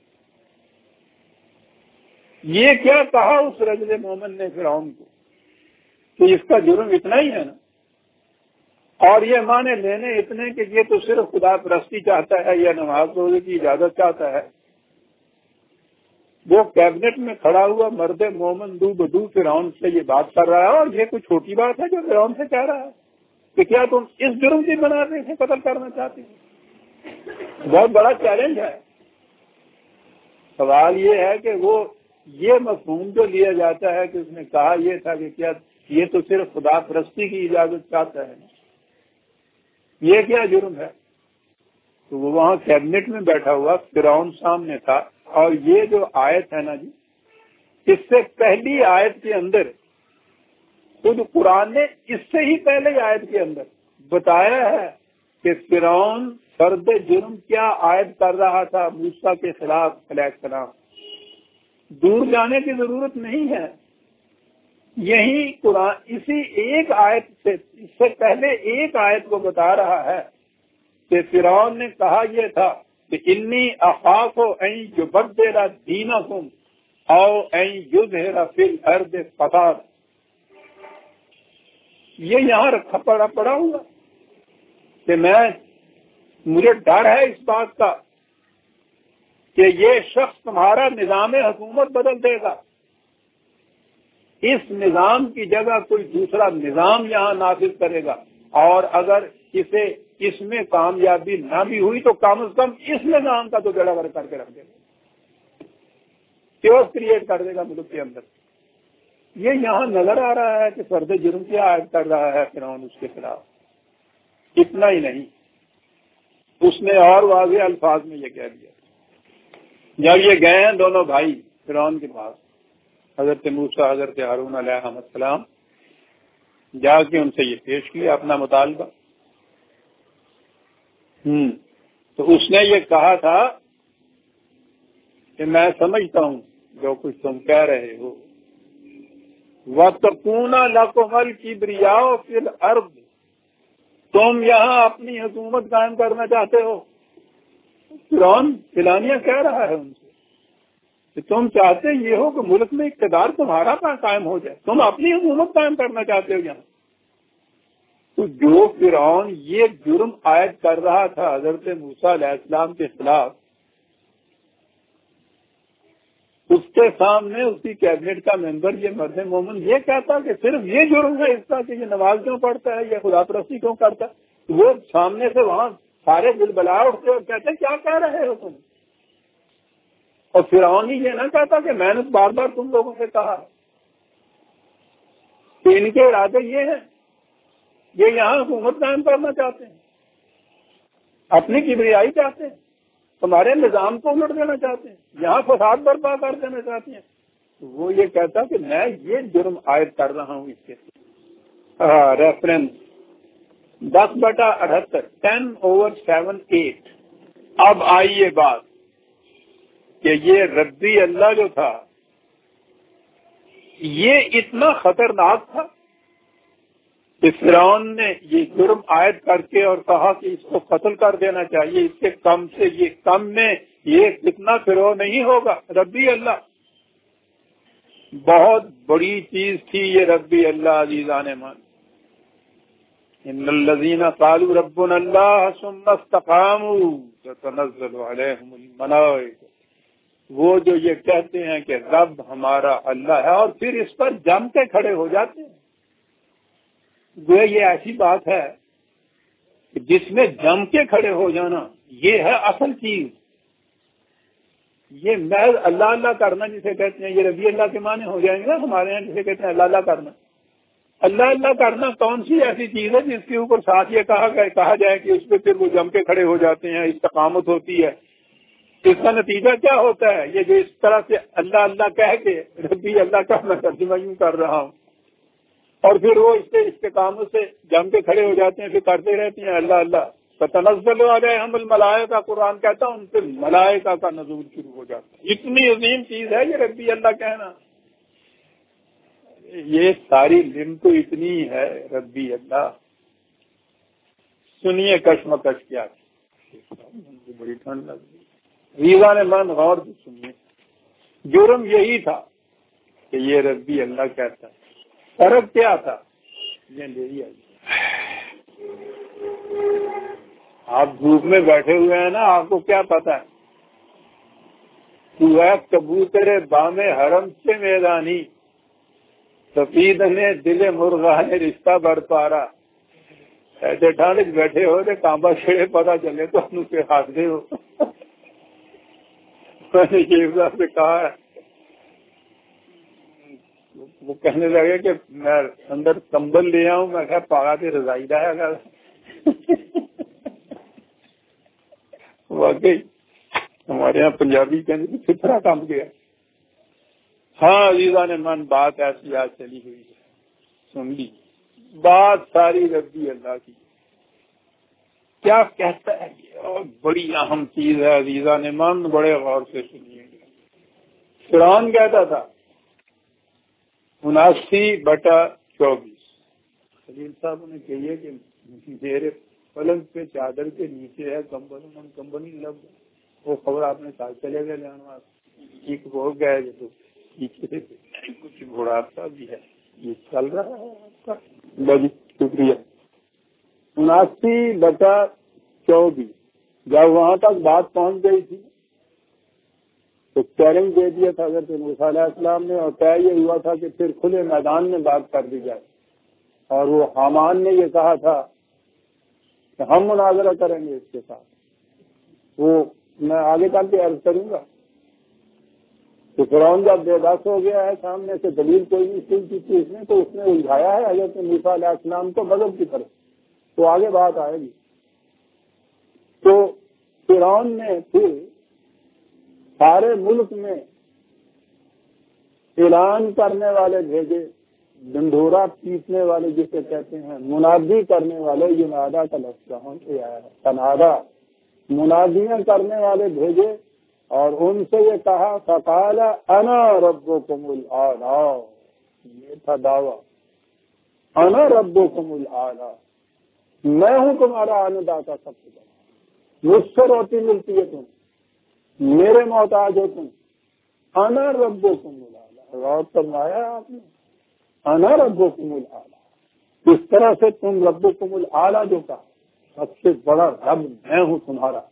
A: یہ کیا کہا اس رجل مومن نے فرعون کو کہ اس کا جرم اتنا ہی ہے نا، اور یہ مانے لینے اتنے کہ یہ تو صرف خدا پرستی چاہتا ہے یا نماز روزے کی اجازت چاہتا ہے۔ وہ کیبنٹ میں کھڑا ہوا مرد مومن دو بدو فرعون سے یہ بات کر رہا ہے، اور یہ کوئی چھوٹی بات ہے جو فرعون سے کہہ رہا ہے کہ کیا تم اس جرم کی بنا پہ اسے قتل کرنا چاہتے ہو؟ بہت بڑا چیلنج ہے۔ سوال یہ ہے کہ وہ یہ مفہوم جو لیا جاتا ہے کہ اس نے کہا یہ تھا کہ کیا یہ تو صرف خدا پرستی کی اجازت چاہتا ہے، یہ کیا جرم ہے؟ تو وہ وہاں کیبنٹ میں بیٹھا ہوا فرعون سامنے تھا، اور یہ جو آیت ہے نا جی، اس سے پہلی آیت کے اندر خود قرآن نے اس سے ہی پہلے آیت کے اندر بتایا ہے کہ فرعون فرد جرم کیا عائد کر رہا تھا موسیٰ کے خلاف علیہ السلام. دور جانے کی ضرورت نہیں ہے. یہی قرآن اسی ایک آیت سے اس سے پہلے ایک آیت کو بتا رہا ہے کہ فرعون نے کہا یہ تھا کہ انی اخاف ان یبدل دینکم او ان یظہر فی الارض فساد. یہ یہاں رکھا پڑا ہوں گا کہ مجھے ڈر ہے اس بات کا کہ یہ شخص تمہارا نظام حکومت بدل دے گا. اس نظام کی جگہ کوئی دوسرا نظام یہاں نافذ کرے گا، اور اگر اسے اس میں کامیابی نہ بھی ہوئی تو کم از کم اس نظام کا تو گڑا کر کے رکھ دے گا، کیوس کریٹ کر دے گا ملک کے اندر. یہ یہاں نظر آ رہا ہے کہ فرد جرم کیا عائد کر رہا ہے فرعون اس کے خلاف. اتنا ہی نہیں، اس نے اور واضح الفاظ میں یہ کہہ دیا. جب یہ گئے ہیں دونوں بھائی فرعون کے پاس، حضرت موسیٰ حضرت ہارون علیہ السلام، جا کے ان سے یہ پیش کیا اپنا مطالبہ. تو اس نے یہ کہا تھا کہ میں سمجھتا ہوں جو کچھ تم کہہ رہے ہو، وَتَكُونَ لَكُمُ الْكِبْرِيَاءُ فِي الْأَرْضِ، تم یہاں اپنی حکومت قائم کرنا چاہتے ہو. فرعون فلانیہ کہہ رہا ہے ان سے کہ تم چاہتے یہ ہو کہ ملک میں اقتدار تمہارا قائم ہو جائے، تم اپنی حکومت قائم کرنا چاہتے ہو یہاں. تو جو فرعون یہ جرم عائد کر رہا تھا حضرت موسیٰ علیہ السلام کے خلاف، اس کے سامنے اس کی کیبنٹ کا ممبر یہ مرد مومن یہ کہتا کہ صرف یہ جرم ہے اس کا کہ یہ نماز کیوں پڑھتا ہے، یہ خدا پرستی کیوں کرتا ہے. وہ سامنے سے وہاں سارے دل بلا اٹھتے اور کہتے کیا کہہ رہے ہو تم. اور فرعون ہی یہ نہ کہتا کہ میں نے بار بار تم لوگوں سے کہا کہ ان کے ارادے یہ ہیں، یہ یہاں حکومت قائم کرنا چاہتے ہیں، اپنی کبریائی چاہتے ہیں، تمہارے نظام کو الٹ دینا چاہتے ہیں، یہاں فساد برپا کر دینا چاہتے ہیں. وہ یہ کہتا کہ میں یہ جرم عائد کر رہا ہوں اس کے. ریفرنس 10/78 10/7-8. اب آئیے بات کہ یہ ربی اللہ جو تھا یہ اتنا خطرناک تھا کہ فرعون نے یہ جرم عائد کر کے اور کہا کہ اس کو قتل کر دینا چاہیے، اس کے کم سے یہ کم میں یہ کتنا فرعون نہیں ہوگا. ربی اللہ بہت بڑی چیز تھی یہ ربی اللہ. عزیزان مان، ان الذین قالوا ربنا اللہ ثم استقاموا تتنزل علیہم الملائکہ، وہ جو یہ کہتے ہیں کہ رب ہمارا اللہ ہے اور پھر اس پر جم کے کھڑے ہو جاتے ہیں. گویا یہ ایسی بات ہے کہ جس میں جم کے کھڑے ہو جانا یہ ہے اصل چیز. یہ محض اللہ اللہ کرنا جسے کہتے ہیں، یہ رضی اللہ کے معنی ہو جائیں گے ہمارے یہاں جسے کہتے ہیں اللہ اللہ کرنا. اللہ اللہ کرنا کون سی ایسی چیز ہے جس کے اوپر ساتھ یہ کہا جائے کہ اس پہ پھر وہ جم کے کھڑے ہو جاتے ہیں، استقامت ہوتی ہے. اس کا نتیجہ کیا ہوتا ہے؟ یہ جو اس طرح سے اللہ اللہ کہہ کے ربی اللہ کا میں ترجمہ یوں کر رہا ہوں، اور پھر وہ اس کے کاموں سے جم کے کھڑے ہو جاتے ہیں، پھر کرتے رہتے ہیں اللہ اللہ. فتنزل علیہم الملائکہ، قرآن کہتا ہے ان پہ ملائکہ کا نزول شروع ہو جاتا ہے. اتنی عظیم چیز ہے یہ ربی اللہ کہنا. یہ ساری لم تو اتنی ہے ربی اللہ. سنیے کشمکش کیا بڑی ٹھنڈ لگ رہی. ریزا نے من غور سے سنیے. جرم یہی تھا کہ یہ ربی اللہ کہتا ہے. فرق کیا تھا؟ یہ میری آپ دھوپ میں بیٹھے ہوئے ہیں نا، آپ کو کیا پتا ہے؟ تو ہے کبوتر بام حرم سے میدانی، سفید نے دل مرغا نے رشتہ بڑھ پارا. ایسے ٹھانڈ بیٹھے ہو تو کانبا چھڑے پتا چلے تو ہم اسے ہاتھ دے ہو. میں نے شیخ صاحب سے کہا ہے، وہ کہنے لگے کہ میں اندر کمبل لے آؤں. میں کہا پاگا کے رضائی رہا گا. واقعی ہمارے یہاں پنجابی کہنے کی فطرہ کام گیا. ہاں عزیزان من، بات ایسی آج چلی ہوئی ہے، سن لی بات ساری ربی اللہ کی کیا کہتا ہے یہ، اور بڑی اہم چیز ہے عزیزان من، بڑے غور سے سنیے گا۔ فرعون کہتا تھا 79/24، خلیل صاحب نے کہیے کہ میرے پلنگ پہ چادر کے نیچے ہے کمبل ہی لگ، وہ خبر آپ نے ساتھ چلے گئے جانوا ایک ہو گئے جو پیچھے کچھ بڑھاپا بھی ہے، یہ چل رہا ہے آپ کا۔ بڑی شکریہ۔ 79/24 جب وہاں تک بات پہنچ گئی تھی تو چیلنج دے دیا تھا حضرت موسیٰ علیہ السلام نے، اور طے یہ ہوا تھا کہ پھر کھلے میدان میں بات کر دی جائے، اور وہ حامان نے یہ کہا تھا کہ ہم مناظرہ کریں گے اس کے ساتھ۔ وہ میں آگے چل کے عرض کروں گا کہ فرعون جب بے بس ہو گیا ہے، سامنے سے دلیل کوئی نہیں سن کی تھی اس نے، تو اس نے الجھایا ہے حضرت موسیٰ علیہ السلام کو غضب کی طرف، تو آگے بات آئے گی۔ تو فرعون نے پھر سارے ملک میں اعلان کرنے والے بھیجے، ڈنڈورا پیٹنے والے جسے کہتے ہیں، منادی کرنے والے، ینادا کا لفظ تنادا، منادیاں کرنے والے بھیجے، اور ان سے یہ کہا فقال انا ربکم الاعلی، یہ تھا دعویٰ، انا ربکم الاعلی، میں ہوں تمہارا آنےداتا سب سے بڑا، مجھ سے روٹی ملتی ہے تم، میرے محتاج ہو تم، انا ربکم الاعلی۔ غور فرمایا آپ نے، انا ربکم الاعلی، اس طرح سے تم ربکم الاعلی جو کہا، سب سے بڑا رب میں ہوں تمہارا۔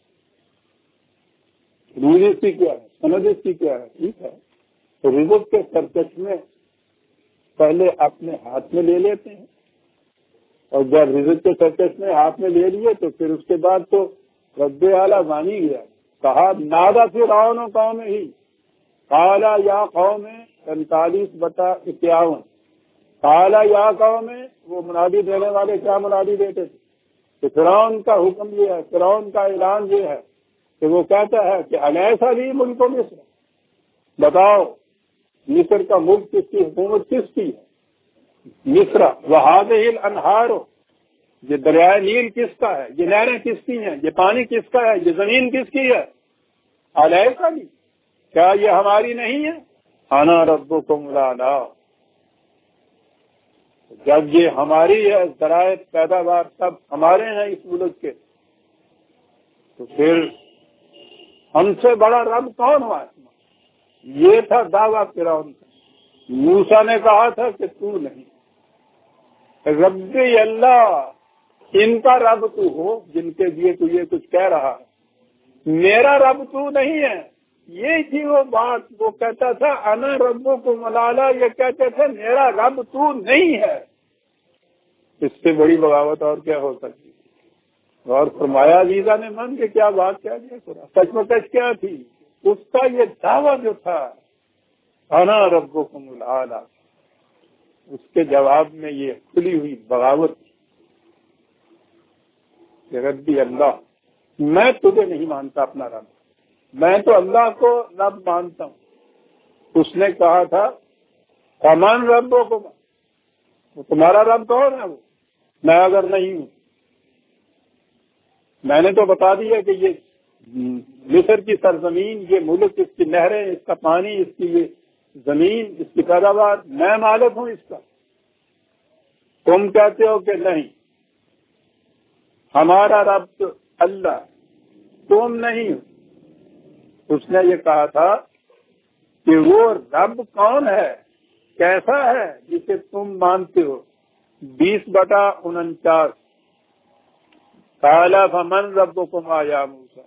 A: رزق کی کیا ہے، سند اس کی کیا ہے؟ ٹھیک ہے، تو رزق کے سرکش میں پہلے اپنے ہاتھ میں لے لیتے ہیں، اور جب رزق کے سرکش میں ہاتھ میں لے لیے تو پھر اس کے بعد تو رب اعلیٰ مانی گیا۔ کہا نادا فرعون قوم ہی قالا یا قوم 45/51، قالا یا قوم، وہ منادی دینے والے کیا منادی دیتے تھے کہ فرعون کا حکم یہ ہے، فرعون کا اعلان یہ ہے کہ وہ کہتا ہے کہ الیسا لی ملک مصر، بتاؤ مصر کا ملک کس کی، حکومت کس کی ہے؟ مصر وہذہ الانہار، یہ دریائے نیل کس کا ہے، یہ نہریں کس کی ہیں، یہ پانی کس کا ہے، یہ زمین کس کی ہے؟ الیسا لی، کیا یہ ہماری نہیں ہے؟ انا ربکم الاعلی، جب یہ ہماری ہے، ذرائع پیداوار سب ہمارے ہیں اس ملک کے، تو پھر ہم سے بڑا رب کون ہوا؟ یہ تھا دعویٰ فرعون کا۔ موسیٰ نے کہا تھا کہ تو نہیں، ربی اللہ، ان کا رب تو ہو جن کے لیے تو یہ کچھ کہہ رہا ہے، میرا رب تو نہیں ہے۔ یہ تھی وہ بات، وہ کہتا تھا انا ربکم الاعلی، یہ کہتے تھے میرا رب تو نہیں ہے۔ اس سے بڑی بغاوت اور کیا ہو سکتی؟ اور فرمایا عزیزہ نے من کہ کیا بات کیا گیا، سچ مچ کیا تھی اس کا یہ دعویٰ جو تھا انا ربکم الاعلی، اس کے جواب میں یہ کھلی ہوئی بغاوت کہ ربی اللہ، میں تجھے نہیں مانتا اپنا رب، میں تو اللہ کو رب مانتا ہوں۔ اس نے کہا تھا فمن ربکم، تمہارا رب کون ہے؟ وہ میں اگر نہیں ہوں، میں نے تو بتا دیا کہ یہ مصر کی سرزمین، یہ ملک، اس کی نہریں، اس کا پانی، اس کی یہ زمین، اس کی پیداوار، میں مالک ہوں اس کا۔ تم کہتے ہو کہ نہیں ہمارا رب تو اللہ، تم نہیں ہو۔ اس نے یہ کہا تھا کہ وہ رب کون ہے، کیسا ہے جسے تم مانتے ہو۔ 20/49، قال فمن ربکم یا موسیٰ،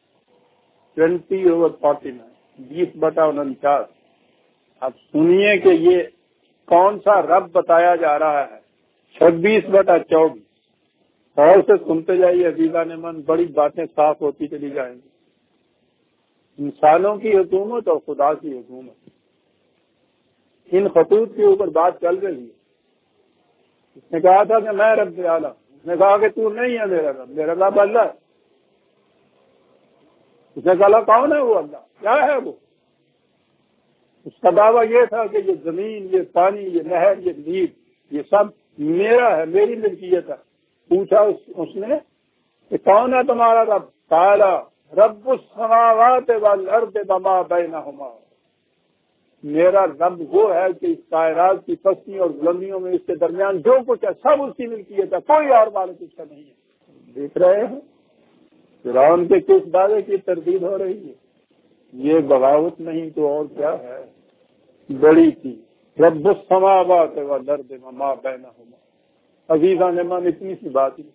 A: 20/49، 20/49۔ اب سنیے کہ یہ کون سا رب بتایا جا رہا ہے۔ 26/24، اور سے سنتے جائیے عزیزہ نے من، بڑی باتیں صاف ہوتی چلی جائیں گی۔ انسانوں کی حکومت اور خدا کی حکومت، ان خطوط کے اوپر بات چل رہی ہے۔ اس نے کہا تھا کہ میں رب اعلیٰ، اس نے کہا کہ تو نہیں ہے میرا رب، میرا رب اللہ ہے۔ اس نے کہا کون ہے وہ اللہ، کیا ہے وہ؟ اس کا دعویٰ یہ تھا کہ یہ زمین، یہ پانی، یہ نہر، یہ نیل، یہ سب میرا ہے، میری ملکیت ہے۔ پوچھا اس نے کہ کون ہے تمہارا رب؟ قال رب السماوات والارض وما بینہما، میرا رب وہ ہے کہ اس کائنات کی پستیوں اور بلندیوں میں اس کے درمیان جو کچھ ہے سب اس کی ملکیت ہے، کوئی اور مالک اس کا نہیں ہے۔ دیکھ رہے ہیں فرعون کے کس دعوے کی تردید ہو رہی ہے؟ یہ بغاوت نہیں تو اور کیا ہے، بڑی چیز۔ رب السماوات والارض وما بینہما، عزیزان من اتنی سی بات ہی،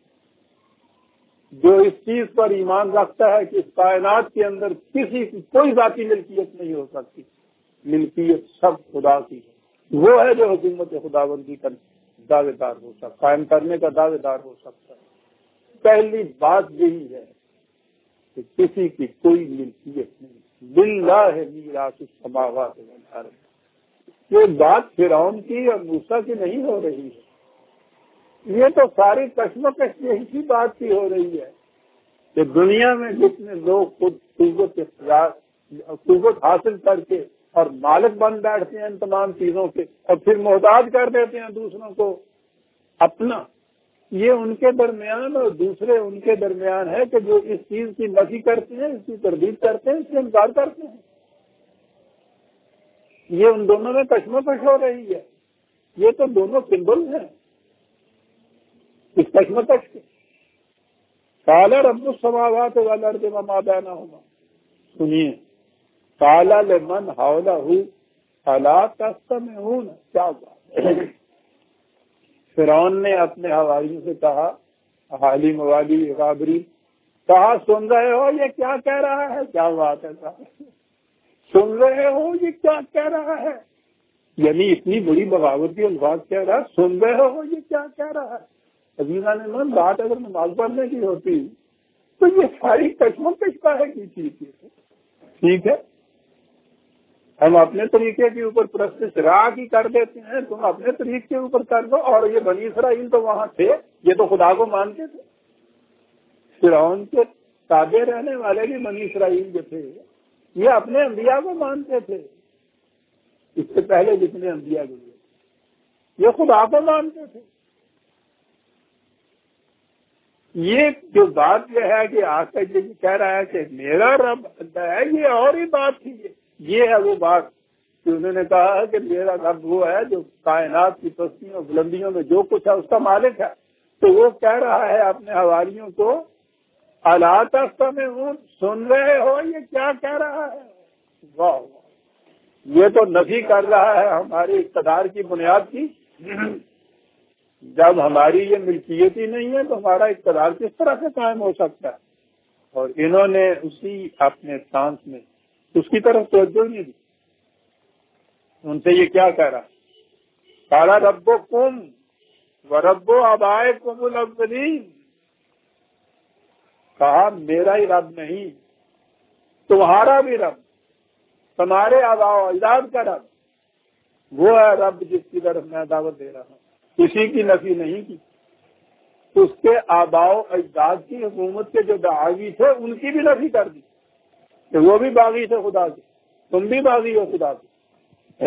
A: جو اس چیز پر ایمان رکھتا ہے کہ اس کائنات کے اندر کسی کی کوئی ذاتی ملکیت نہیں ہو سکتی، ملکیت سب خدا کی ہے، وہ ہے جو حکومت خداوندی کا دعوے دار ہو سکتا، قائم کرنے کا دعوے دار ہو سکتا ہے۔ پہلی بات یہی ہے کہ کسی کی کوئی ملکیت نہیں، للہ میراث السماوات والارض۔ یہ بات فرعون کی اور موسیٰ کی نہیں ہو رہی ہے، یہ تو ساری کشمکش یہی بات کی ہو رہی ہے کہ دنیا میں جتنے لوگ خود قوت حاصل کر کے اور مالک بن بیٹھتے ہیں ان تمام چیزوں کے اور پھر محتاج کر دیتے ہیں دوسروں کو اپنا، یہ ان کے درمیان اور دوسرے ان کے درمیان ہے کہ جو اس چیز کی نفی کرتے ہیں، اس کی تردید کرتے ہیں، اس سے انکار کرتے ہیں۔ یہ ان دونوں میں کشمکش ہو رہی ہے، یہ تو دونوں سمبل ہیں اس کشمکش کے۔ قال رب السماوات والارض وما بینہما، سنیے، قال لمن حولہ الا تستمعون، کیا بات۔ فرعون نے اپنے حواریوں سے کہا، حالی موالی غابری، کہا سن رہے ہو یہ کیا کہہ رہا ہے؟ کیا بات ہے صاحب، سن رہے ہو یہ کیا کہہ رہا ہے؟ یعنی اتنی بڑی بغاوتی الفاظ کہہ رہا ہے، سن رہے ہو یہ کیا کہہ رہا ہے؟ عزیزان من، بات اگر نماز پڑھنے کی ہوتی تو یہ ساری کشمکش کاہے کی چیز ہے؟ ٹھیک ہے، ہم اپنے طریقے کے اوپر پرستش راہ کی کر دیتے ہیں، تم اپنے طریقے کے اوپر کر دو۔ اور یہ بنی اسرائیل تو وہاں تھے، یہ تو خدا کو مانتے تھے، فرعون کے تابع رہنے والے بھی بنی اسرائیل جو تھے یہ اپنے انبیاء کو مانتے تھے، اس سے پہلے جتنے انبیاء گزرے یہ خدا کو مانتے تھے۔ یہ جو بات یہ ہے کہ آج تک یہ کہہ رہا ہے کہ میرا رب ہے، یہ اور ہی بات تھی، یہ ہے وہ بات کہ انہوں نے کہا ہے کہ میرا رب وہ ہے جو کائنات کی پستیوں بلندیوں میں جو کچھ ہے اس کا مالک ہے۔ تو وہ کہہ رہا ہے اپنے حواریوں کو، الا تستمعون، سن رہے ہو یہ کیا کہہ رہا ہے؟ واہ، یہ تو نفی کر رہا ہے ہماری اقتدار کی بنیاد کی۔ جب ہماری یہ ملکیت ہی نہیں ہے تو ہمارا اقتدار کس طرح سے قائم ہو سکتا ہے؟ اور انہوں نے اسی اپنے سانس میں اس کی طرف توجہ نہیں دی۔ ان سے یہ کیا کہہ رہا؟ قال ربکم ورب آبائکم الاولین، کہا میرا ہی رب نہیں، تمہارا بھی رب، تمہارے آباء و اجداد کا رب وہ ہے رب جس کی طرف میں دعوت دے رہا ہوں۔ کسی کی نفی نہیں کی، اس کے آباء و اجداد کی حکومت کے جو دعاوی تھے ان کی بھی نفی کر دی کہ وہ بھی باغی تھے خدا کے، تم بھی باغی ہو خدا کے۔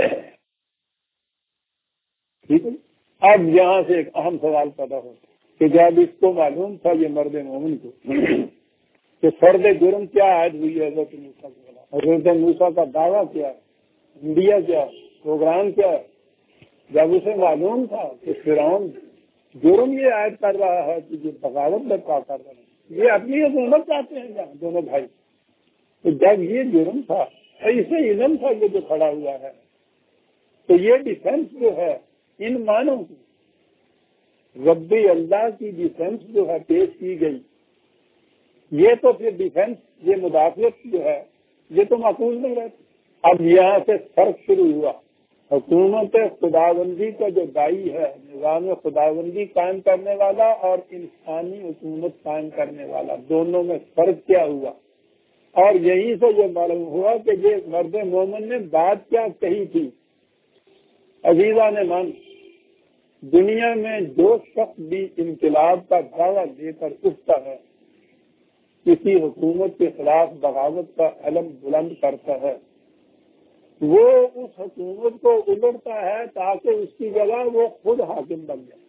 A: ٹھیک ہے، اب یہاں سے ایک اہم سوال پیدا ہو کہ جب اس کو معلوم تھا یہ مرد مومن کو کہ فرد جرم کیا عائد ہوئی ہے حضرت موسیٰ کے خلاف، حضرت موسیٰ کا دعویٰ کیا ہے، انبیاء کیا ہے، پروگرام کیا ہے، جب اسے معلوم تھا کہ فرعون جرم یہ عائد کر رہا ہے کہ یہ بغاوت برپا کر رہا ہے، یہ اپنی حکومت چاہتے ہیں جہاں دونوں بھائی، تو جب یہ جرم تھا ایسے علم تھا یہ جو کھڑا ہوا ہے، تو یہ ڈیفینس جو ہے ان معنوں کی ربی اللہ کی ڈیفینس جو ہے پیش کی گئی، یہ تو پھر ڈیفینس، یہ مدافعت جو ہے یہ تو معقول نہیں رہتی۔ اب یہاں سے فرق شروع ہوا، حکومت خداوندی کا جو دائی ہے، نظام خداوندی قائم کرنے والا اور انسانی حکومت قائم کرنے والا، دونوں میں فرق کیا ہوا؟ اور یہیں سے یہ معلوم ہوا کہ یہ مرد مومن نے بات کیا کہی تھی۔ عزیزان من، دنیا میں جو شخص بھی انقلاب کا دعویٰ دے کر اٹھتا ہے، کسی حکومت کے خلاف بغاوت کا علم بلند کرتا ہے، وہ اس حکومت کو الٹتا ہے تاکہ اس کی جگہ وہ خود حاکم بن جائے.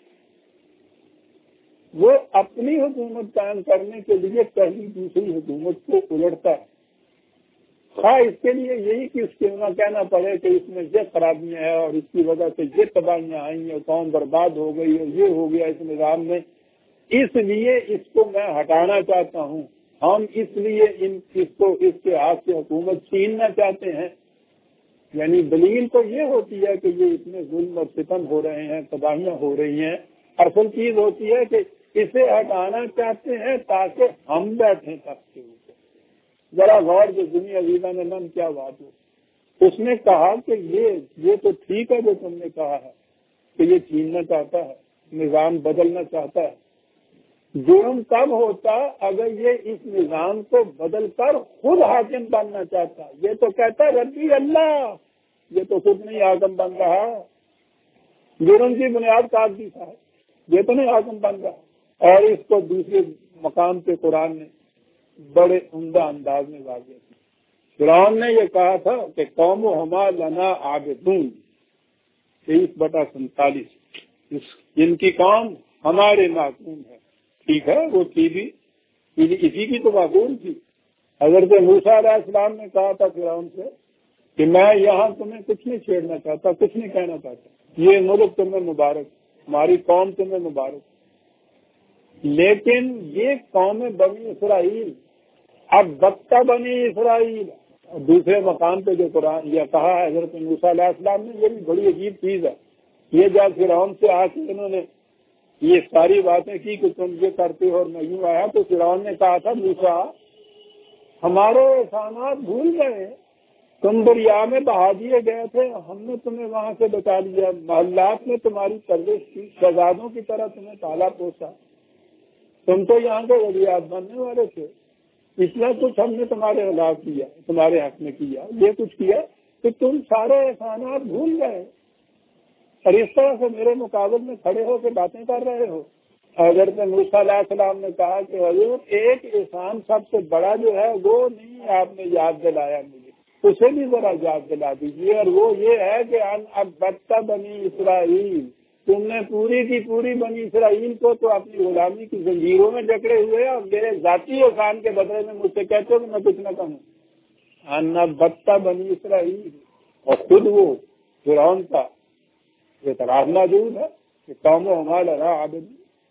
A: وہ اپنی حکومت قائم کرنے کے لیے پہلی دوسری حکومت کو الٹتا ہے، خواہ اس کے لیے یہی کہ اس کے نہ کہنا پڑے کہ اس میں یہ خرابیاں ہیں اور اس کی وجہ سے یہ تباہیاں آئی ہیں، قوم برباد ہو گئی اور یہ ہو گیا اس نظام میں، اس لیے اس کو میں ہٹانا چاہتا ہوں، ہم اس لیے اس کے ہاتھ سے حکومت چھیننا چاہتے ہیں. یعنی دلیل تو یہ ہوتی ہے کہ یہ اتنے ظلم اور ستم ہو رہے ہیں، تباہیاں ہو رہی ہیں. اصل چیز ہوتی ہے کہ اسے ہٹانا چاہتے ہیں تاکہ ہم بیٹھیں تخت کے اوپر. ذرا غور جو دنیا عزیزہ نے من کیا بات ہو، اس نے کہا کہ یہ تو ٹھیک ہے جو تم نے کہا ہے کہ یہ چھیننا چاہتا ہے، نظام بدلنا چاہتا ہے. جرم تب ہوتا اگر یہ اس نظام کو بدل کر خود حاکم بننا چاہتا. یہ تو کہتا ربی اللہ، یہ تو خود نہیں حاکم بن رہا. جرم کی بنیاد کاٹ دی صاحب، یہ تو نہیں حاکم بن رہا. اور اس کو دوسرے مقام پہ قرآن نے بڑے عمدہ انداز میں واضح کیا. فرعون نے یہ کہا تھا کہ قوم ہما لنا عابدون 23/47، ان کی قوم ہمارے معصوم ہے. ٹھیک ہے، وہ تھی بھی اسی کی تو معقول تھی. حضرت موسیٰ علیہ السلام نے کہا تھا فرعون سے کہ میں یہاں تمہیں کچھ نہیں چھیڑنا چاہتا، کچھ نہیں کہنا چاہتا، یہ ملک تمہیں مبارک، ہماری قوم تمہیں مبارک. لیکن یہ قوم بنی اسرائیل اب بختہ بنی اسرائیل. دوسرے مقام پہ جو قرآن یہ کہا ہے حضرت موسیٰ علیہ السلام نے، یہ بھی بڑی عجیب چیز ہے. یہ جب فرعون سے آ کے انہوں نے یہ ساری باتیں کی کہ تم یہ کرتے ہو اور میں یوں آیا، تو فرعون نے کہا تھا موسیٰ ہمارے احسانات بھول گئے، تم دریا میں بہا دیے گئے تھے، ہم نے تمہیں وہاں سے بچا لیا، محلات میں تمہاری پرورش کی، شہزادوں کی طرح تمہیں پالا پوسا، تم تو یہاں کے ولیات بننے والے تھے، اتنا کچھ ہم نے تمہارے خلاف کیا، تمہارے حق میں کیا، یہ کچھ کیا کہ تم سارے احسانات بھول گئے اور اس طرح سے میرے مقابل میں کھڑے ہو کے باتیں کر رہے ہو. حضرت موسیٰ علیہ السلام نے کہا کہ حضور ایک احسان سب سے بڑا جو ہے وہ نہیں آپ نے یاد دلایا مجھے، اسے بھی ذرا یاد دلا دیجیے، اور وہ یہ ہے کہ اب بچہ بنی اسرائیل، تم نے پوری کی پوری بنی اسرائیل کو تو اپنی غلامی کی زنجیروں میں جکڑے ہوئے، اور میرے ذاتی احسان کے بدلے میں مجھ سے کہتے ہو کہ میں کچھ نہ کہوں. انا بچہ بنی اسرائیل، اور خود وہ فرعون کا اعتراف موجود ہے کہ قوم ہمارا عابد،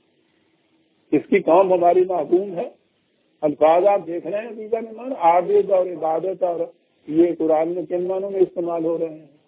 A: اس کی قوم ہماری معصوم ہے. الفاظ آپ دیکھ رہے ہیں عزیزہ نے مان، عابد اور عبادت، اور یہ قرآن میں کن معنوں میں استعمال ہو رہے ہیں؟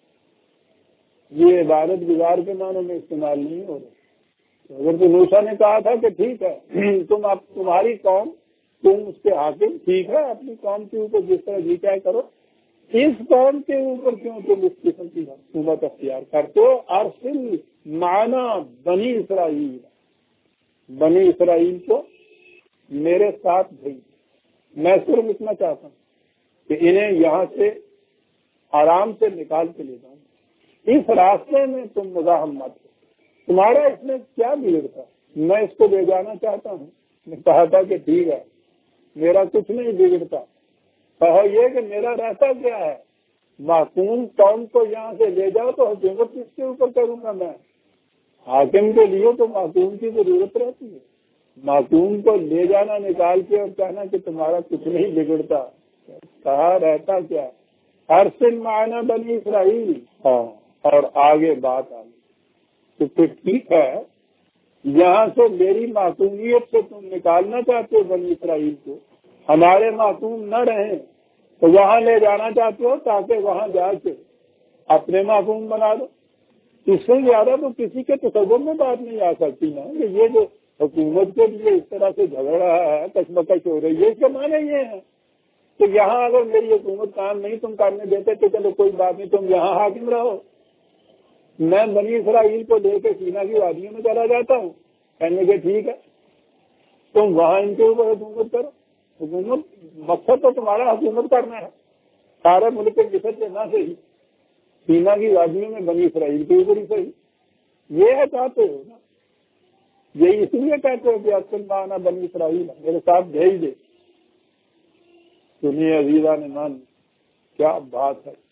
A: یہ عبادت گزار کے معنوں میں استعمال نہیں ہو رہے. حضرت موسیٰ نے کہا تھا کہ ٹھیک ہے تمہاری قوم، تم اس کے حاکم، ٹھیک ہے اپنی قوم کے اوپر جس طرح جی چاہے کرو، اس قوم کے اوپر کیوں تم اس قسم کی حکومت اختیار کرتے ہو؟ ارسل معنا بنی اسرائیل، بنی اسرائیل کو میرے ساتھ بھیج. میں صرف اتنا چاہتا ہوں کہ انہیں یہاں سے آرام سے نکال کے لے جاؤں. اس راستے میں تم مزاحم مت ہو، تمہارا اس میں کیا بگڑتا؟ میں اس کو لے جانا چاہتا ہوں. میں کہا تھا کہ ٹھیک ہے میرا کچھ نہیں بگڑتا، کہو یہ کہ میرا رہتا کیا ہے، معصوم قوم کو یہاں سے لے جاؤ تو حکومت کس کے اوپر کروں گا میں؟ حاکم کے لیے تو معصوم کی ضرورت رہتی ہے. معصوم کو لے جانا نکال کے اور کہنا کہ تمہارا کچھ نہیں بگڑتا، کہا رہتا کیا؟ ارسل معنا بنی اسرائیل. اور آگے بات آ گئی تو پھر ٹھیک ہے، یہاں سے میری معصومیت سے تم نکالنا چاہتے ہو بنی اسرائیل کو، ہمارے معصوم نہ رہیں تو وہاں لے جانا چاہتے ہو تاکہ وہاں جا کے اپنے معصوم بنا دو. اس سے زیادہ تو کسی کے تصور میں بات نہیں آ سکتی نا کہ یہ جو حکومت کے لیے اس طرح سے جھگڑ رہا ہے، کشمکش ہو رہی ہے، اس کے معنی یہ ہے کہ یہاں اگر میری حکومت کام نہیں تم کرنے دیتے تو چلو کوئی بات نہیں، تم یہاں حاکم رہو، میں بنی اسرائیل کو لے کے سینا کی وادیوں میں چلا جاتا ہوں، کہنے کے ٹھیک ہے تم وہاں ان کے اوپر حکومت کرو. حکومت مقصد تو تمہارا حکومت کرنا ہے، سارے ملک کے جسد سے نہ صحیح، سینا کی وادیوں میں بنی اسرائیل کے اوپر ہی صحیح. یہ ہے چاہتے ہو نا، یہی اس لیے کہتے ہو کہ اصل معنی بنی اسرائیل میرے ساتھ بھیج دے. سنیے عزیزہ نے مان، کیا بات ہے.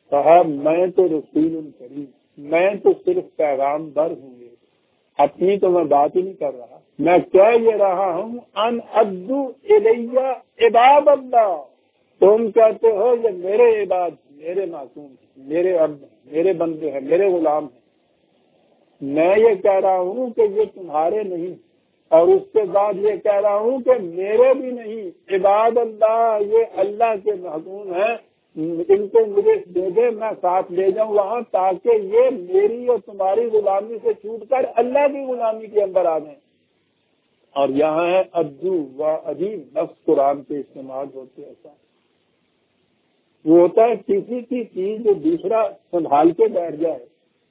A: کہا میں تو رسول کریم، میں تو صرف پیغام بر ہوں گے، اپنی تو میں بات ہی نہیں کر رہا، میں کہہ یہ رہا ہوں ان ادو الیہ عباد اللہ، تم کہتے ہو یہ میرے عباد، میرے معصوم، میرے عبد، میرے بندے ہیں، میرے غلام ہیں، میں یہ کہہ رہا ہوں کہ یہ تمہارے نہیں، اور اس کے بعد یہ کہہ رہا ہوں کہ میرے بھی نہیں، عباد اللہ، یہ اللہ کے محکوم ہیں، ان کو مجھے دے دے، میں ساتھ لے جاؤں وہاں، تاکہ یہ میری اور تمہاری غلامی سے چھوٹ کر اللہ کی غلامی کے اندر آ جائیں۔ اور یہاں ہے ادو و ادیب، لفظ قرآن کے استعمال ہوتے ایسا وہ ہوتا ہے کسی کی چیز جو دوسرا سنبھال کے بیٹھ جائے،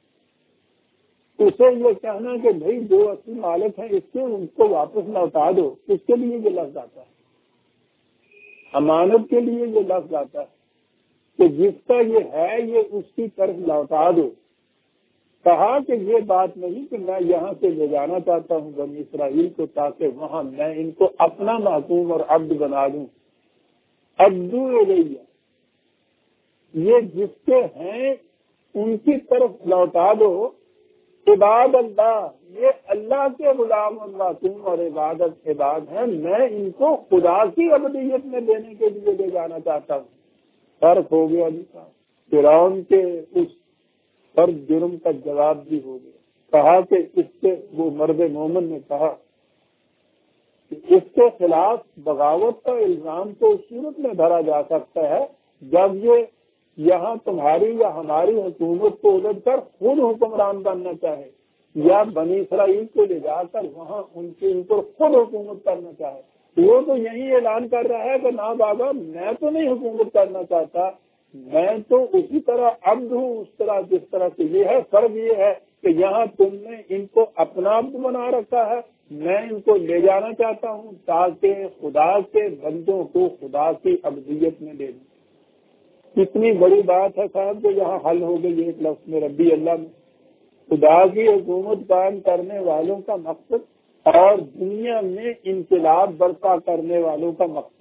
A: اسے یہ کہنا کہ بھائی جو اصلی مالک ہیں اس کے ان کو واپس لوٹا دو، اس کے لیے یہ لفظ آتا ہے۔ امانت کے لیے یہ لفظ آتا ہے کہ جس کا یہ ہے یہ اس کی طرف لوٹا دو۔ کہا کہ یہ بات نہیں کہ میں یہاں سے لے جانا چاہتا ہوں بنی اسرائیل کو، تاکہ وہاں میں ان کو اپنا محکوم اور عبد بنا دوں۔ ادو الیہ، یہ جس کے ہیں ان کی طرف لوٹا دو۔ عباد اللہ، یہ اللہ کے غلام اور معصوم اور عبادت عباد ہیں، میں ان کو خدا کی عبدیت میں دینے کے لیے لے جانا چاہتا ہوں۔ فرق ہو گیا جی کا فرعون کے اس پر جرم کا جواب بھی ہو گیا۔ کہا کہ اس سے وہ مرد مومن نے کہا کہ اس کے خلاف بغاوت کا الزام تو اس صورت میں دھرا جا سکتا ہے جب یہ یہاں تمہاری یا ہماری حکومت کو الٹ کر خود حکمران بننا چاہے، یا بنی اسرائیل کو لے جا کر وہاں ان کے اوپر خود حکومت کرنا چاہے۔ وہ تو یہی اعلان کر رہا ہے کہ نہ بابا میں تو نہیں حکومت کرنا چاہتا، میں تو اسی طرح عبد ہوں اس طرح جس طرح سے یہ ہے۔ فرق یہ ہے کہ یہاں تم نے ان کو اپنا عبد بنا رکھا ہے، میں ان کو لے جانا چاہتا ہوں تاکہ خدا کے بندوں کو خدا کی عبدیت میں لے دوں۔ کتنی بڑی بات ہے صاحب جو یہاں حل ہو گئی ایک لفظ میں، ربی اللہ میں۔ خدا کی حکومت قائم کرنے والوں کا مقصد اور دنیا میں انقلاب برپا کرنے والوں کا مقصد،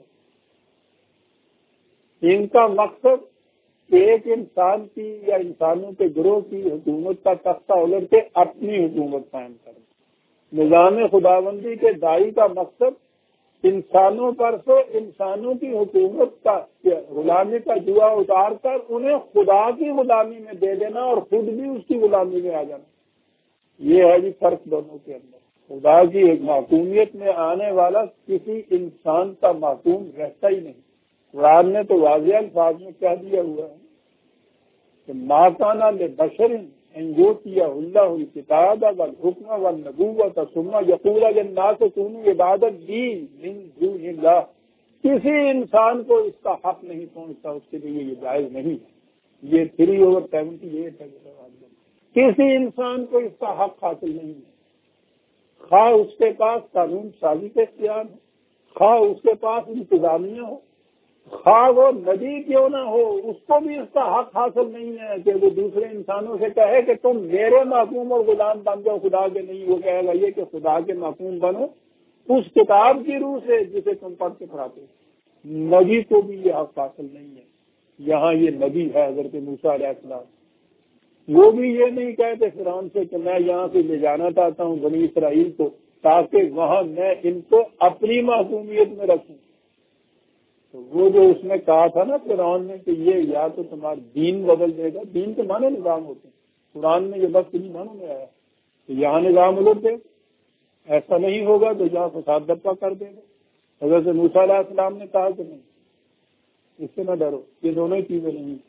A: ان کا مقصد ایک انسان کی یا انسانوں کے گروہ کی حکومت کا تختہ الٹ کے اپنی حکومت قائم کرنا۔ نظام خداوندی کے داعی کا مقصد انسانوں پر سے انسانوں کی حکومت کا غلامی کا جوا اتار کر انہیں خدا کی غلامی میں دے دینا اور خود بھی اس کی غلامی میں آ جانا۔ یہ ہے جی فرق دونوں کے اندر۔ خدا کی ایک محکومیت میں آنے والا کسی انسان کا محکوم رہتا ہی نہیں۔ قرآن نے تو واضح الفاظ میں کہہ دیا ہوا ہے کہ ما کان لبشر ان یؤتیہ اللہ الکتاب والحکم والنبوۃ ثم یقول للناس کونوا عبادا لی من دون اللہ۔ کسی انسان کو اس کا حق نہیں پہنچتا، اس کے لیے یہ جائز نہیں ہے۔ یہ 3/78 ہے۔ کسی انسان کو اس کا حق حاصل نہیں ہے، خواہ اس کے پاس قانون سازی کے اختیار ہو، خواہ اس کے پاس انتظامیہ ہو، خواہ وہ نبی کیوں نہ ہو، اس کو بھی اس کا حق حاصل نہیں ہے کہ وہ دوسرے انسانوں سے کہے کہ تم میرے محکوم اور غلام بن جاؤ، خدا کے نہیں۔ وہ کہے گا یہ کہ خدا کے محکوم بنو اس کتاب کی روح سے جسے تم پڑھ کے پڑھاتے ہو۔ نبی کو بھی یہ حق حاصل نہیں ہے۔ یہاں یہ نبی ہے حضرت موسیٰ علیہ السلام، وہ بھی یہ نہیں کہتے فرعون سے کہ میں یہاں سے لے جانا چاہتا ہوں بنی اسرائیل کو تاکہ وہاں میں ان کو اپنی محکومیت میں رکھوں۔ تو وہ جو اس نے کہا تھا نا فرعون نے کہ یہ یا تو تمہارا دین بدل دے گا، دین کے معنی نظام ہوتے ہیں، قرآن میں یہ لفظ نہیں معنوں میں آیا کہ یہاں نظام الٹ دے، ایسا نہیں ہوگا تو یہاں فساد برپا کر دے گا۔ حضرت موسیٰ علیہ السلام نے کہا کہ نہیں، اس سے نہ ڈرو، یہ دونوں ہی چیزیں نہیں ہیں،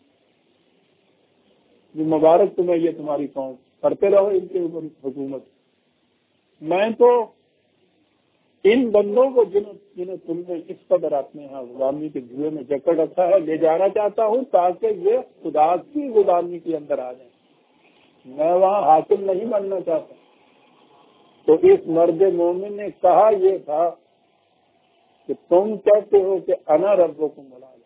A: جو مبارک تمہیں یہ تمہاری قوم، کرتے رہو ان کے اوپر حکومت۔ میں تو ان بندوں کو جنہیں تم نے اس قدر اپنے یہاں غلامی کے جوئے میں جکڑ رکھا ہے لے جانا چاہتا ہوں تاکہ یہ خدا کی غلامی کے اندر آ جائیں۔ میں وہاں حاکم نہیں بننا چاہتا۔ تو اس مرد مومن نے کہا یہ تھا کہ تم کہتے ہو کہ انا ربکم العالی،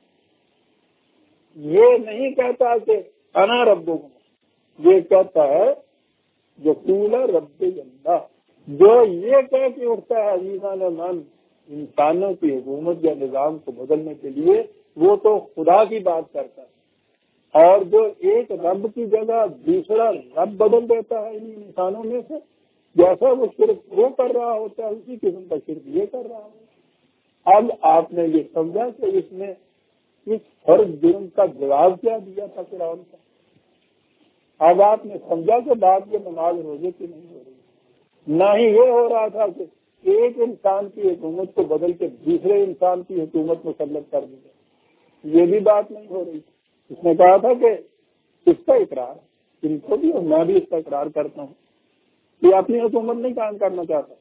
A: یہ نہیں کہتا کہ انا ربکم، یہ کہتا ہے جو قول رب اللہ، جو یہ کہہ کے اٹھتا ہے عزیزان من انسانوں کی حکومت یا نظام کو بدلنے کے لیے، وہ تو خدا کی بات کرتا ہے۔ اور جو ایک رب کی جگہ دوسرا رب بدل دیتا ہے ان انسانوں میں سے، جیسا وہ شرک وہ کر رہا ہوتا ہے اسی قسم کا شرک یہ کر رہا ہوتا ہے۔ اب آپ نے یہ سمجھا کہ اس نے اس فرض جرم کا جواب کیا دیا تھا فرعون کا۔ اب آپ نے سمجھا کہ بات یہ نماز روزے کی نہیں ہو رہی، نہ ہی یہ ہو رہا تھا کہ ایک انسان کی حکومت کو بدل کے دوسرے انسان کی حکومت مسلط کر دی جائے، یہ بھی بات نہیں ہو رہی تھی۔ اس نے کہا تھا کہ اس کا اقرار ان کو بھی اور میں بھی اس کا اقرار کرتا ہوں، یہ اپنی حکومت نہیں قائم کرنا چاہتا،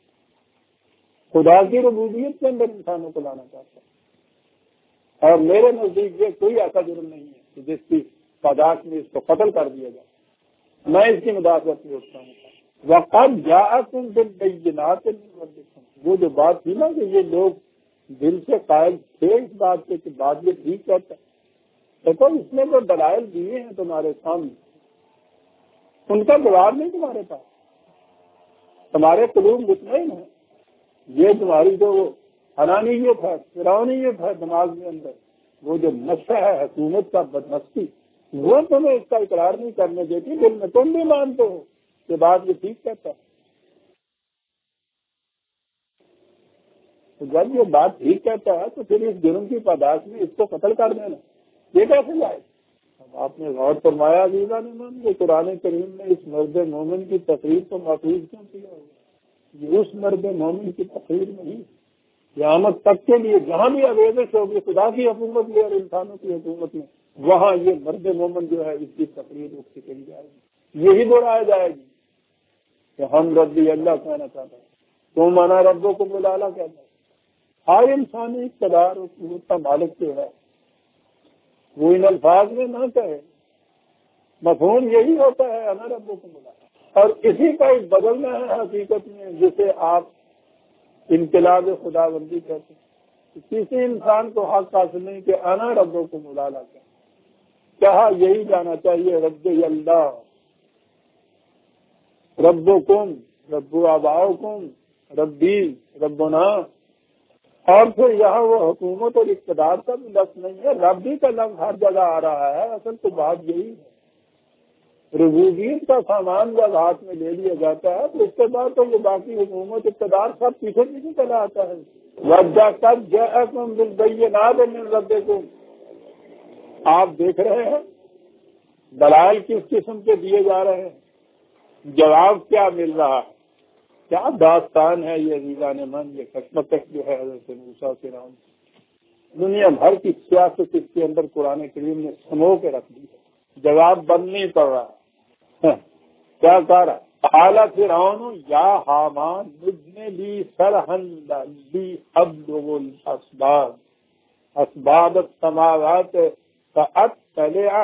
A: خدا کی ربوبیت کے اندر انسانوں کو لانا چاہتا ہے، اور میرے نزدیک یہ کوئی ایسا جرم نہیں ہے کہ جس کی پاداش میں اس کو قتل کر دیا جائے۔ میں اس کی مدافعت میں اٹھتا ہوں۔ وقت جاءکم بالبینات من ربکم، وہ جو بات تھی نا کہ یہ لوگ دل سے قائل تھے اس بات کے کہ بات یہ ٹھیک کہتا ہے، دیکھو اس نے جو دلائل دیے ہیں تمہارے سامنے ان کا جواب نہیں تمہارے پاس، تمہارے قلوب مطمئن ہیں، یہ تمہاری جو انانیت ہے، فرعونیت ہے دماغ کے اندر، وہ جو نشہ ہے حکومت کا بدمستی، وہ تمہیں اس کا اقرار نہیں کرنے دیتی، دل میں تم بھی مانتے ہو کہ بات یہ ٹھیک کہتا ہے۔ تو جب یہ بات ٹھیک کہتا ہے تو پھر اس جرم کی پاداش میں اس کو قتل کر دینا یہ کیسے جائے؟ اب آپ نے غور فرمایا عزیزان ایمان کہ قرآن کریم نے اس مرد مومن کی تقریر کو محفوظ کیوں کیا ہوگا؟ یہ اس مرد مومن کی تقریر نہیں، قیامت تک کے لیے جہاں بھی آویزش ہوگی خدا کی حکومت میں اور انسانوں کی حکومت میں، وہاں یہ مرد مومن جو ہے اس کی تقریر اٹھ کے چلی جائے گی، یہی دہرایا جائے گی کہ ہم ربی اللہ کہنا چاہتا ہے، تو مانا ربوں کو ملالا کہتا ہے۔ ہر انسانی اقتدار اور قوت کا مالک جو ہے وہ ان الفاظ میں نہ کہے، مفہوم یہی ہوتا ہے انا ربوں کو ملالا، اور اسی کا ایک بدلنا ہے حقیقت میں جسے آپ انقلاب خدا بندی کہتے ہیں۔ کسی انسان کو حق حاصل نہیں کہ انا ربوں کو ملالا کہا، یہی جانا چاہیے رب اللہ ربکم رب آباؤکم ربی ربنا، اور پھر یہاں وہ حکومت اور اقتدار کا بھی لفظ نہیں ہے، ربی کا لفظ ہر جگہ آ رہا ہے۔ اصل تو بات یہی ہے، ربوبیت کا سامان جب ہاتھ میں لے لیا جاتا ہے تو اس کے بعد تو یہ باقی حکومت اقتدار سب پیچھے پیچھے چلا آتا ہے۔ وَجَاءَكُم بِالْبَيِّنَاتِ مِن رَبِّكُم، آپ دیکھ رہے ہیں دلائل کس قسم کے دیے جا رہے ہیں، جواب کیا مل رہا ہے، کیا داستان ہے یہ عزیزان من، یہ کشمکش جو ہے حضرت موسیٰ فرعون، دنیا بھر کی سیاست اس کے اندر قرآن کریم نے سمو کے رکھ دی ہے، جواب بند نہیں پڑ رہا ہے۔ کیا کہہ رہا ہے؟ قال فرعون یا حامان ابن لی صرحا لعلی ابلغ الاسباب اسباب السماوات فاطلع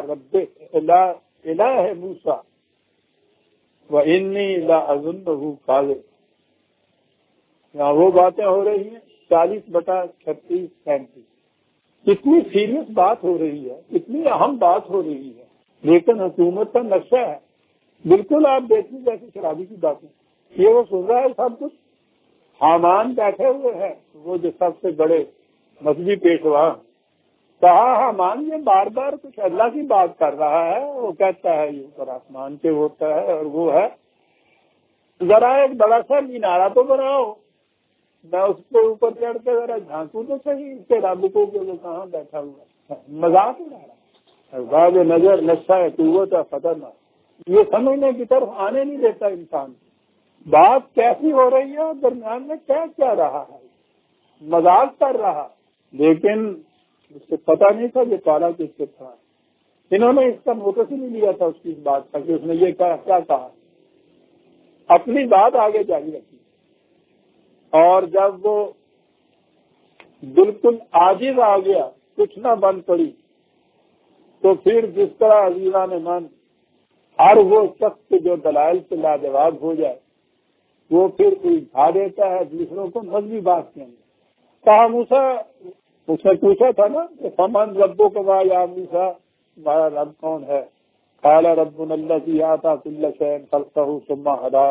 A: الى موسیٰ وَإِنِّي لَأَظُنُّهُ كَاذِبًا۔ یہاں وہ باتیں ہو رہی ہیں 40/36-37، کتنی سیریس بات ہو رہی ہے، کتنی اہم بات ہو رہی ہے، لیکن حکومت کا نقشہ ہے بالکل آپ دیکھیں جیسے شرابی کی باتیں، یہ وہ سن رہا ہے سب کچھ۔ حامان بیٹھے ہوئے ہیں، وہ جو سب سے بڑے مذہبی پیشوا، کہا حامان یہ بار بار کچھ اللہ کی بات کر رہا ہے، وہ کہتا ہے یہ اوپر آسمان کے ہوتا ہے اور وہ ہے، ذرا ایک بڑا سا مینارہ تو بناؤ، میں اس کے اوپر چڑھ کے ذرا جھانکوں تو صحیح اس کے رب کو کہ وہ کہاں بیٹھا ہوا ہے، مذاق اڑا رہا ہے، بعض نظر نقشہ قوت ہے خطرناک، یہ سمجھنے کی طرف آنے نہیں دیتا انسان۔ بات کیسی ہو رہی ہے اور درمیان میں کیا رہا ہے، مذاق کر رہا، لیکن اس کو پتا نہیں تھا کہ کالا کس سے تھا، انہوں نے اس کا نوٹس ہی نہیں لیا تھا اس کی بات کا کہ اس نے یہ کیا کہا، اپنی بات آگے جاری رکھی، اور جب وہ بالکل عاجز آ گیا، کچھ نہ بن پڑی، تو پھر جس طرح عزیزان من ہر وہ شخص جو دلائل سے لاجواب ہو جائے وہ پھر الجھا دیتا ہے دوسروں کو مذہبی بات کے اندر۔ کہا موسیٰ، اس نے پوچھا تھا نا کہ فمن ربک یا موسیٰ، تمہارا رب کون ہے؟ قال ربنا الذی اعطی کل شیء خلقہ ثم ہدی،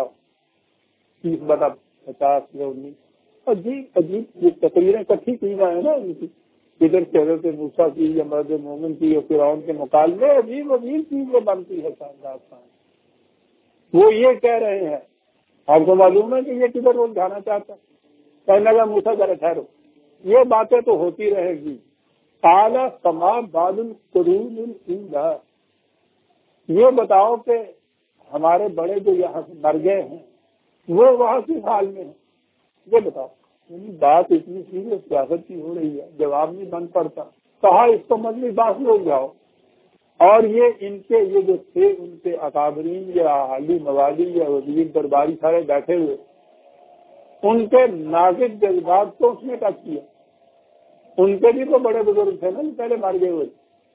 A: 30/50 یا 19۔ عجیب یہ تقریریں اکٹھی کی جائیں نا ان کی، ادھر سے حضرت موسیٰ کی یا مرد مومن کی یا فرعون کے مکالمے عجیب عجیب چیزیں بنتی ہے داستان. وہ یہ کہہ رہے ہیں، آپ کو معلوم ہے کہ یہ کدھر وہ جانا چاہتا ہے. کہنے لگا موسیٰ ذرا ٹھہرو، یہ باتیں تو ہوتی رہے گی. قال فما بال القرون الاولى، یہ بتاؤ کہ ہمارے بڑے جو یہاں سے مر گئے ہیں وہ وہاں کس حال میں ہیں، یہ بتاؤ. بات اتنی سیریس سیاست کی ہو رہی ہے، جواب نہیں بن پڑتا. کہا اس کو مجلس باس لوگ جاؤ، اور یہ ان کے یہ جو تھے ان کے اکابرین یا حالی موالی یا وزیر درباری سارے بیٹھے ہوئے، ان کے نازک جذبات کو اس نے ٹچ کیا. ان کے بھی تو بڑے بزرگ تھے نا پہلے مر گئے ہوئے.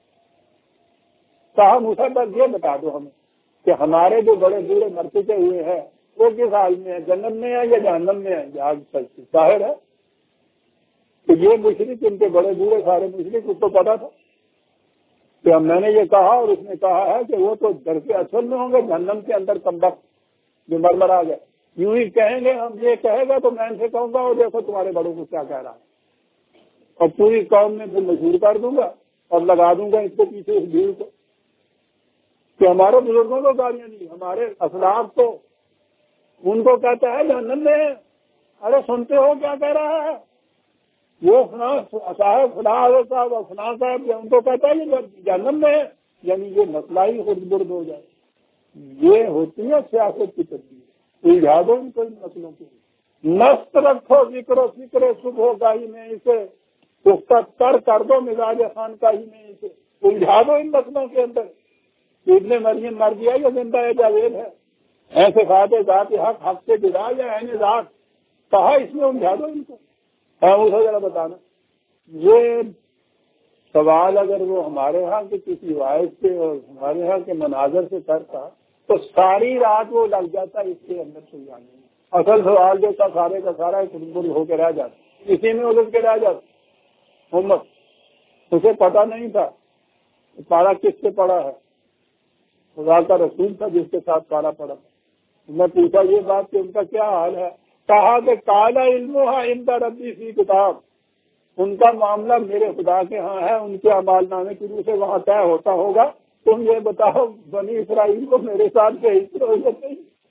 A: کہا موسیٰ بس یہ بتا دو ہمیں کہ ہمارے جو بڑے بوڑھے مر چکے ہوئے ہیں وہ کس حال میں ہے، جنت میں ہے یا جہنم میں ہے. آج ظاہر ہے کہ یہ مشرک ان کے بڑے بوڑھے سارے مشرک، اس کو پتا تھا کہ میں نے یہ کہا اور اس نے کہا ہے کہ وہ تو در کے اصل میں ہوں گے جہنم کے اندر کمبخت جو مرمر آ گئے. یوں ہی کہیں گے ہم، یہ کہے گا تو میں ان سے کہوں گا اور دیکھو تمہارے بڑوں کو کیا کہہ رہا ہے، اور پوری قوم میں پھر مشہور کر دوں گا اور لگا دوں گا اس کے پیچھے اس بھیڑ کو کہ ہمارے بزرگوں کو گالیاں دی، ہمارے اسلاف کو. ان کو کہتا ہے جہنم میں. ارے سنتے ہو کیا کہہ رہا ہے وہ صاحب فلاں صاحب اور فلاں صاحب، ان کو کہتا ہے یہ جہنم میں ہے. یعنی یہ مسئلہ ہی خود برد ہو جائے. یہ ہوتی ہے سیاست کی تبدیلی. الجھا دو ان کو ان مسئلوں کی. مست رکھو ذکر و فکر صبح گاہی میں اسے، پختہ تر کر دو مزاج خان کا ہی میں اسے. الجھا دو ان مسئلوں کے اندر. ابن مریم مر گیا یا زندہ ہے جاوید ہے، ایسے فاتح ذات حق حق سے جدا یا عین ذات. کہا اس میں الجھا دو ان کو. اسے ذرا بتانا یہ سوال اگر وہ ہمارے ہاں کے کسی وائس سے اور ہمارے ہاں کے مناظر سے کرتا تو ساری رات وہ لگ جاتا اس کے اندر سلجھانے میں. اصل سوال جو تھا سارے کا سارا خود ہو کے رہ جاتا، اسی میں الجھ کے رہ جاتا. امت اسے پتا نہیں تھا پارا کس سے پڑا ہے، خدا کا رسول تھا جس کے ساتھ پارا پڑا. میں پوچھا یہ بات کہ ان کا کیا حال ہے. کہا کہ کالا علمھا عند ربی فی کتاب، ان کا معاملہ میرے خدا کے ہاں ہے، ان کے اعمال نامے کی روح سے وہاں طے ہوتا ہوگا. تم یہ بتاؤ بنی اسرائیل کو میرے ساتھ بھیج ہو جاتے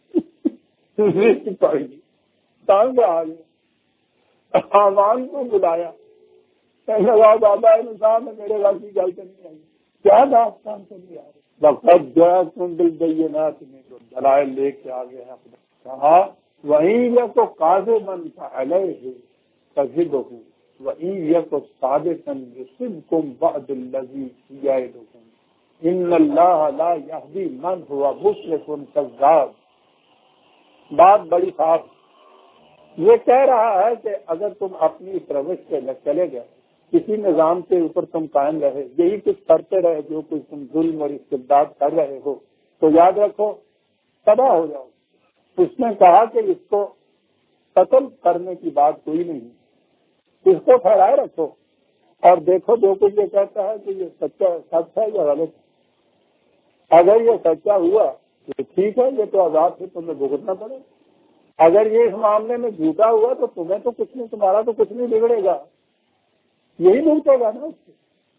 A: آمان کو بلایا، لگا بابا انسان میرے گھر کی گل کرنی آئی، کیا داستان چلی آ رہی. وقت جو ہے تم بالبینات میں جو دلائل لے کے آگے ہے. کہا وہیں یہ تو قاضی بنتا علیہ تذبہو وہیں یہ تو صادقا یصبکم بعد الذی یعدکم ان اللہ لا یہدی من ہوا مسرف کذاب. بات بڑی صاف. یہ کہہ رہا ہے کہ اگر تم اپنی اس روش سے چلے گئے، کسی نظام کے اوپر تم قائم رہے، یہی کچھ کرتے رہے جو کچھ تم ظلم اور استبداد کر رہے ہو، تو یاد رکھو تباہ ہو جاؤ. اس نے کہا کہ اس کو قتل کرنے کی بات کوئی نہیں، اس کو پھیلائے رکھو اور دیکھو جو کچھ یہ کہتا ہے کہ یہ سچ ہے یا غلط. اگر یہ سچا ہوا تو ٹھیک ہے، یہ تو عذاب سے تمہیں بھگتنا پڑے. اگر یہ اس معاملے میں جھوٹا ہوا تو تمہیں تو کچھ نہیں، تمہارا تو کچھ نہیں بگڑے گا، یہی بھگتے گا نا اس سے.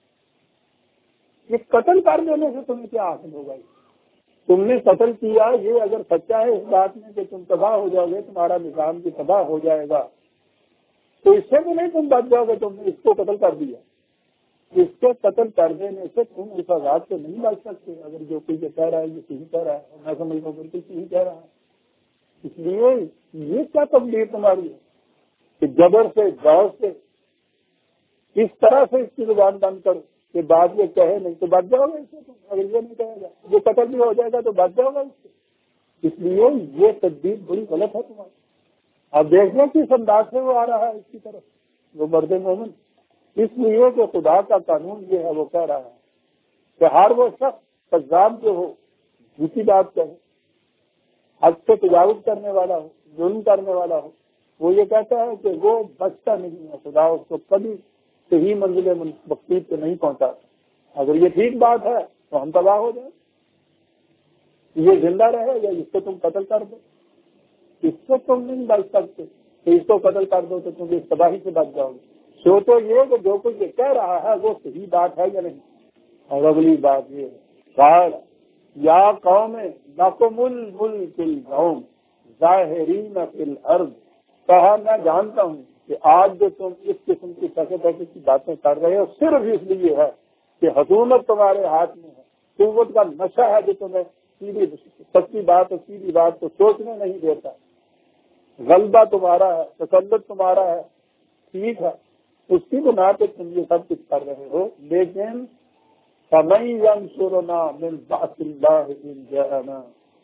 A: یہ قتل کر دینے سے تمہیں کیا حاصل ہوگا؟ تم نے قتل کیا، یہ اگر سچا ہے اس بات میں کہ تم تباہ ہو جاؤ گے، تمہارا نظام بھی تباہ ہو جائے گا، تو اس سے بھی نہیں تم بچ جاؤ گے. تم نے اس کو قتل کر دیا، اس کے قتل کر دینے سے تم اس عذاب سے نہیں بچ سکتے. اگر جو کوئی یہ کہہ رہا ہے یہ صحیح کہہ رہا ہے، میں سمجھتا ہوں بالکل صحیح کہہ رہا ہے. اس لیے یہ کیا تبدیل تمہاری ہے کہ جبر سے غور سے اس طرح سے اس کی زبان بند کرو کہ بات یہ کہے نہیں تو بچ جاؤ گے اس سے. تم اگر یہ نہیں کہے گا، جو قتل بھی ہو جائے گا تو بچ جاؤ گا اس سے. اس لیے یہ تبدیل بڑی غلط ہے تمہاری. اب دیکھیں کس انداز سے وہ آ رہا ہے اس کی طرف، وہ مرد مومن. اس لیے کہ خدا کا قانون یہ ہے، وہ کہہ رہا ہے کہ ہر وہ شخص کذاب جو ہو، جھوٹی بات کہے، حد سے تجاوز کرنے والا ہو، ظلم کرنے والا ہو، وہ یہ کہتا ہے کہ وہ بچتا نہیں ہے. خدا اس کو کبھی صحیح منزل مقصود پہ نہیں پہنچاتا. اگر یہ ٹھیک بات ہے تو ہم تباہ ہو جائیں، یہ زندہ رہے یا اس کو تم قتل کر دو. اس سے تم نہیں بچ سکتے، تو اس کو قتل کر دو تو تم اس تباہی سے بچ جاؤ گے. سوچو یہ کہ جو کچھ یہ کہہ رہا ہے وہ صحیح بات ہے یا نہیں. اور اگلی بات یہ ہے قال یا قوم لکم الملک اليوم ظاہرین فی الارض، کہا میں جانتا ہوں کہ آج جو تم اس قسم کی سکے کی باتیں کر رہے ہو صرف اس لیے ہے کہ حکومت تمہارے ہاتھ میں ہے، قوت کا نشہ ہے جو تمہیں سیدھی سچی بات اور سیدھی بات کو سوچنے نہیں دیتا، غلبہ تمہارا ہے، تسلط تمہارا ہے، ٹھیک ہے، اس کی بنا پہ تم یہ سب کچھ کر رہے ہو. لیکن فَمَن يَنصُرُنَا مِن بَأْسِ اللَّهِ إِن جَاءَنَا،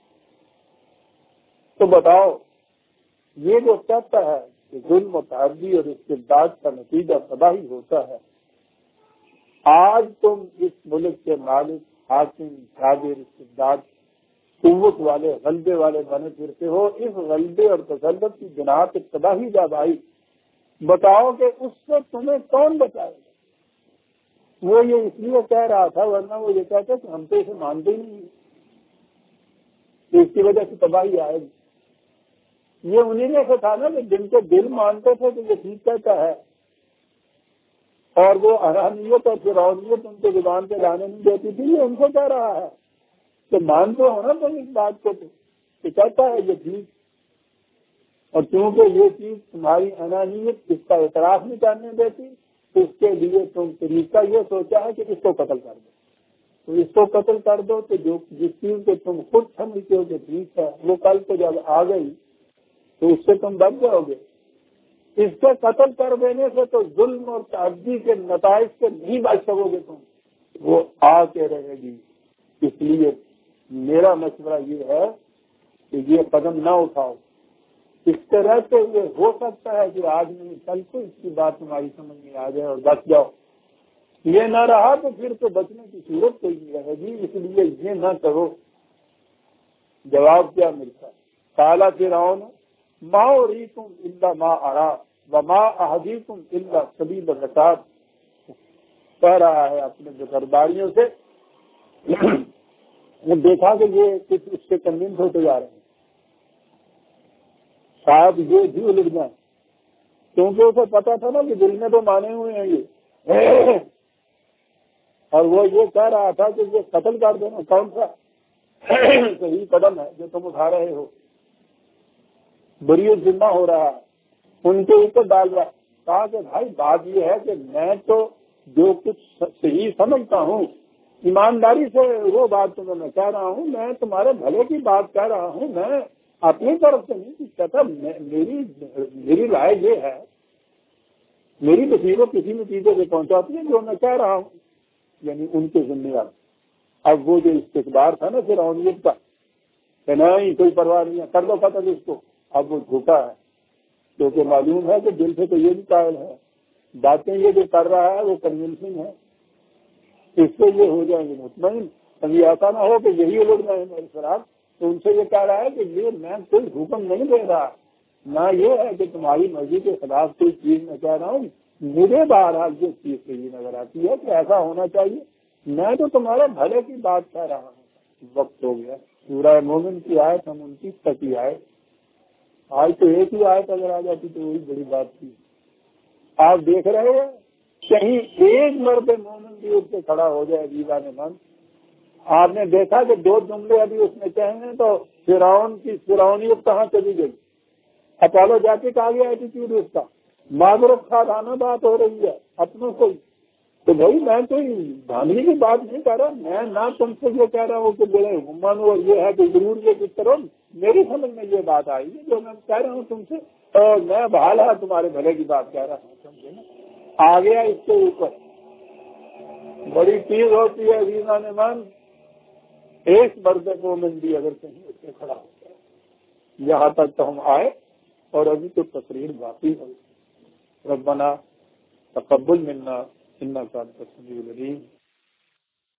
A: تو بتاؤ یہ جو کہتا ہے کہ ظلم و تعدی اور استبداد کا نتیجہ تباہی ہوتا ہے، آج تم اس ملک کے مالک، حاکم، جابر، استبداد، قوت والے، غلبے والے بنے پھرتے ہو. اس غلبے اور تسلط کی بنا پہ تباہی جب آئی، بتاؤ کہ اس سے تمہیں کون بچائے گا؟ وہ یہ اس لیے کہہ رہا تھا، ورنہ وہ یہ کہتا کہ ہم تو اسے مانتے ہی نہیں، اس کی وجہ سے تباہی آئے گی. یہ انہیں نے تھا نا کہ جن کے دل مانتے تھے کہ یہ ٹھیک کہتا ہے، اور وہ حرانیت اور فرعونیت ان کے زبان پہ لانے نہیں دیتی تھی، یہ ان کو کہہ رہا ہے کہ مانتے ہو نا تم اس بات کو کہ کہتا ہے یہ ٹھیک، اور کیونکہ یہ چیز تمہاری انانیت اس کا اعتراف نہیں کرنے دیتی، اس کے لیے تم طریقہ یہ سوچا ہے کہ اس کو قتل کر دو. تو اس کو قتل کر دو تو جس چیز کو تم خود سمجھتے ہو کہ ٹھیک ہے، وہ کل کو جب آ گئی تو اس سے تم بچ جاؤ گے. اس کے قتل کر دینے سے تو ظلم اور تعدی کے نتائج سے نہیں بچ سکو گے تم، وہ آ کے رہے گی. اس لیے میرا مشورہ یہ ہے کہ یہ قدم نہ اٹھاؤ. اس طرح سے یہ ہو سکتا ہے کہ آج نہیں کل کو اس کی بات تمہاری سمجھ میں آ جائے اور بچ جاؤ. یہ نہ رہا تو پھر تو بچنے کی صورت کوئی نہیں رہے گی. اس لیے یہ نہ کرو. جواب کیا ملتا ہے؟ قال فرعون ما اریکم الا ما ارا وما اهدیکم الا سبیل الرشاد. کہہ رہا ہے اپنے جو درباریوں سے، وہ دیکھا کہ یہ کچھ اس سے کنوینس ہوتے جا رہے ہیں، شاید یہ بھی الجھ جائیں، کیونکہ اسے پتا تھا نا کہ دل میں تو مانے ہوئے ہیں یہ، اور وہ یہ کہہ رہا تھا کہ یہ قتل کر دینا کون سا صحیح قدم ہے جو تم اٹھا رہے ہو، بری ذمہ ہو رہا ہے، ان کے اوپر ڈال رہا. کہا کہ بھائی بات یہ ہے کہ میں تو جو کچھ صحیح سمجھتا ہوں ایمانداری سے وہ بات تمہیں میں کہہ رہا ہوں، میں تمہارے بھلے کی بات کہہ رہا ہوں، میں اپنی طرف سے نہیں کہتا. میری رائے یہ ہے، میری بصیرت کسی نتیجے سے پہنچاتی ہے جو میں کہہ رہا ہوں، یعنی ان کے ذمہ دار. اب وہ جو استقبار تھا نا فرعونیت کا کہ نہیں کوئی پرواہ نہیں ہے، کر دو قتل اس کو، اب وہ جھکا ہے، کیونکہ معلوم ہے کہ دل سے تو یہ بھی قائل ہے، باتیں یہ جو کر رہا ہے وہ کنوینسنگ ہے، اس سے یہ ہو جائیں گے مطمئن. کبھی ایسا نہ ہو کہ یہی الٹ جائیں میرے خلاف. تو ان سے یہ کہہ رہا ہے کہ یہ میں کوئی حکم نہیں دے رہا، نہ یہ ہے کہ تمہاری مرضی کے خلاف کوئی چیز میں کہہ رہا ہوں. مجھے بہرحال یہ چیز صحیح نظر آتی ہے کہ ایسا ہونا چاہیے، میں تو تمہارے بھلے کی بات کہہ رہا ہوں. وقت ہو گیا. سورہ مومن کی آیت ہم 29 تک ہی آئے. آج تو ایک ہی آیت اگر آ جاتی تو وہی بڑی بات تھی. آپ دیکھ رہے ہیں کہیں ایک مرد مومن بھی اٹھ کے کھڑا ہو جائے دیوان من. آپ نے دیکھا کہ 2 جملے ابھی اس میں کہیں تو فرعون کی فرعونیت کہاں چلی گئی. اپالو جاتی کہا گیا ایٹیٹیوڈ اس کا، معذرت خواہانہ بات ہو رہی ہے اپنوں کو. تو بھائی میں کوئی دھاندلی کی بات نہیں کر رہا، میں نہ تم سے یہ کہہ رہا ہوں کہ بولے مانو اور یہ ہے کہ ضرور یہ کچھ کرو. میری سمجھ میں یہ بات آئی ہے جو میں کہہ رہا ہوں تم سے، اور میں بحال تمہارے بھلے کی بات کہہ رہا ہوں. سمجھے نا؟ آ گیا اس کے اوپر. بڑی چیز ہوتی ہے ویزان من، ایک مرد مومن بھی اگر کہیں اس سے کھڑا ہو جائے. یہاں تک تو ہم آئے اور ابھی تو تقریر باقی ہے. ربنا تقبل منا انک انت السمیع العلیم.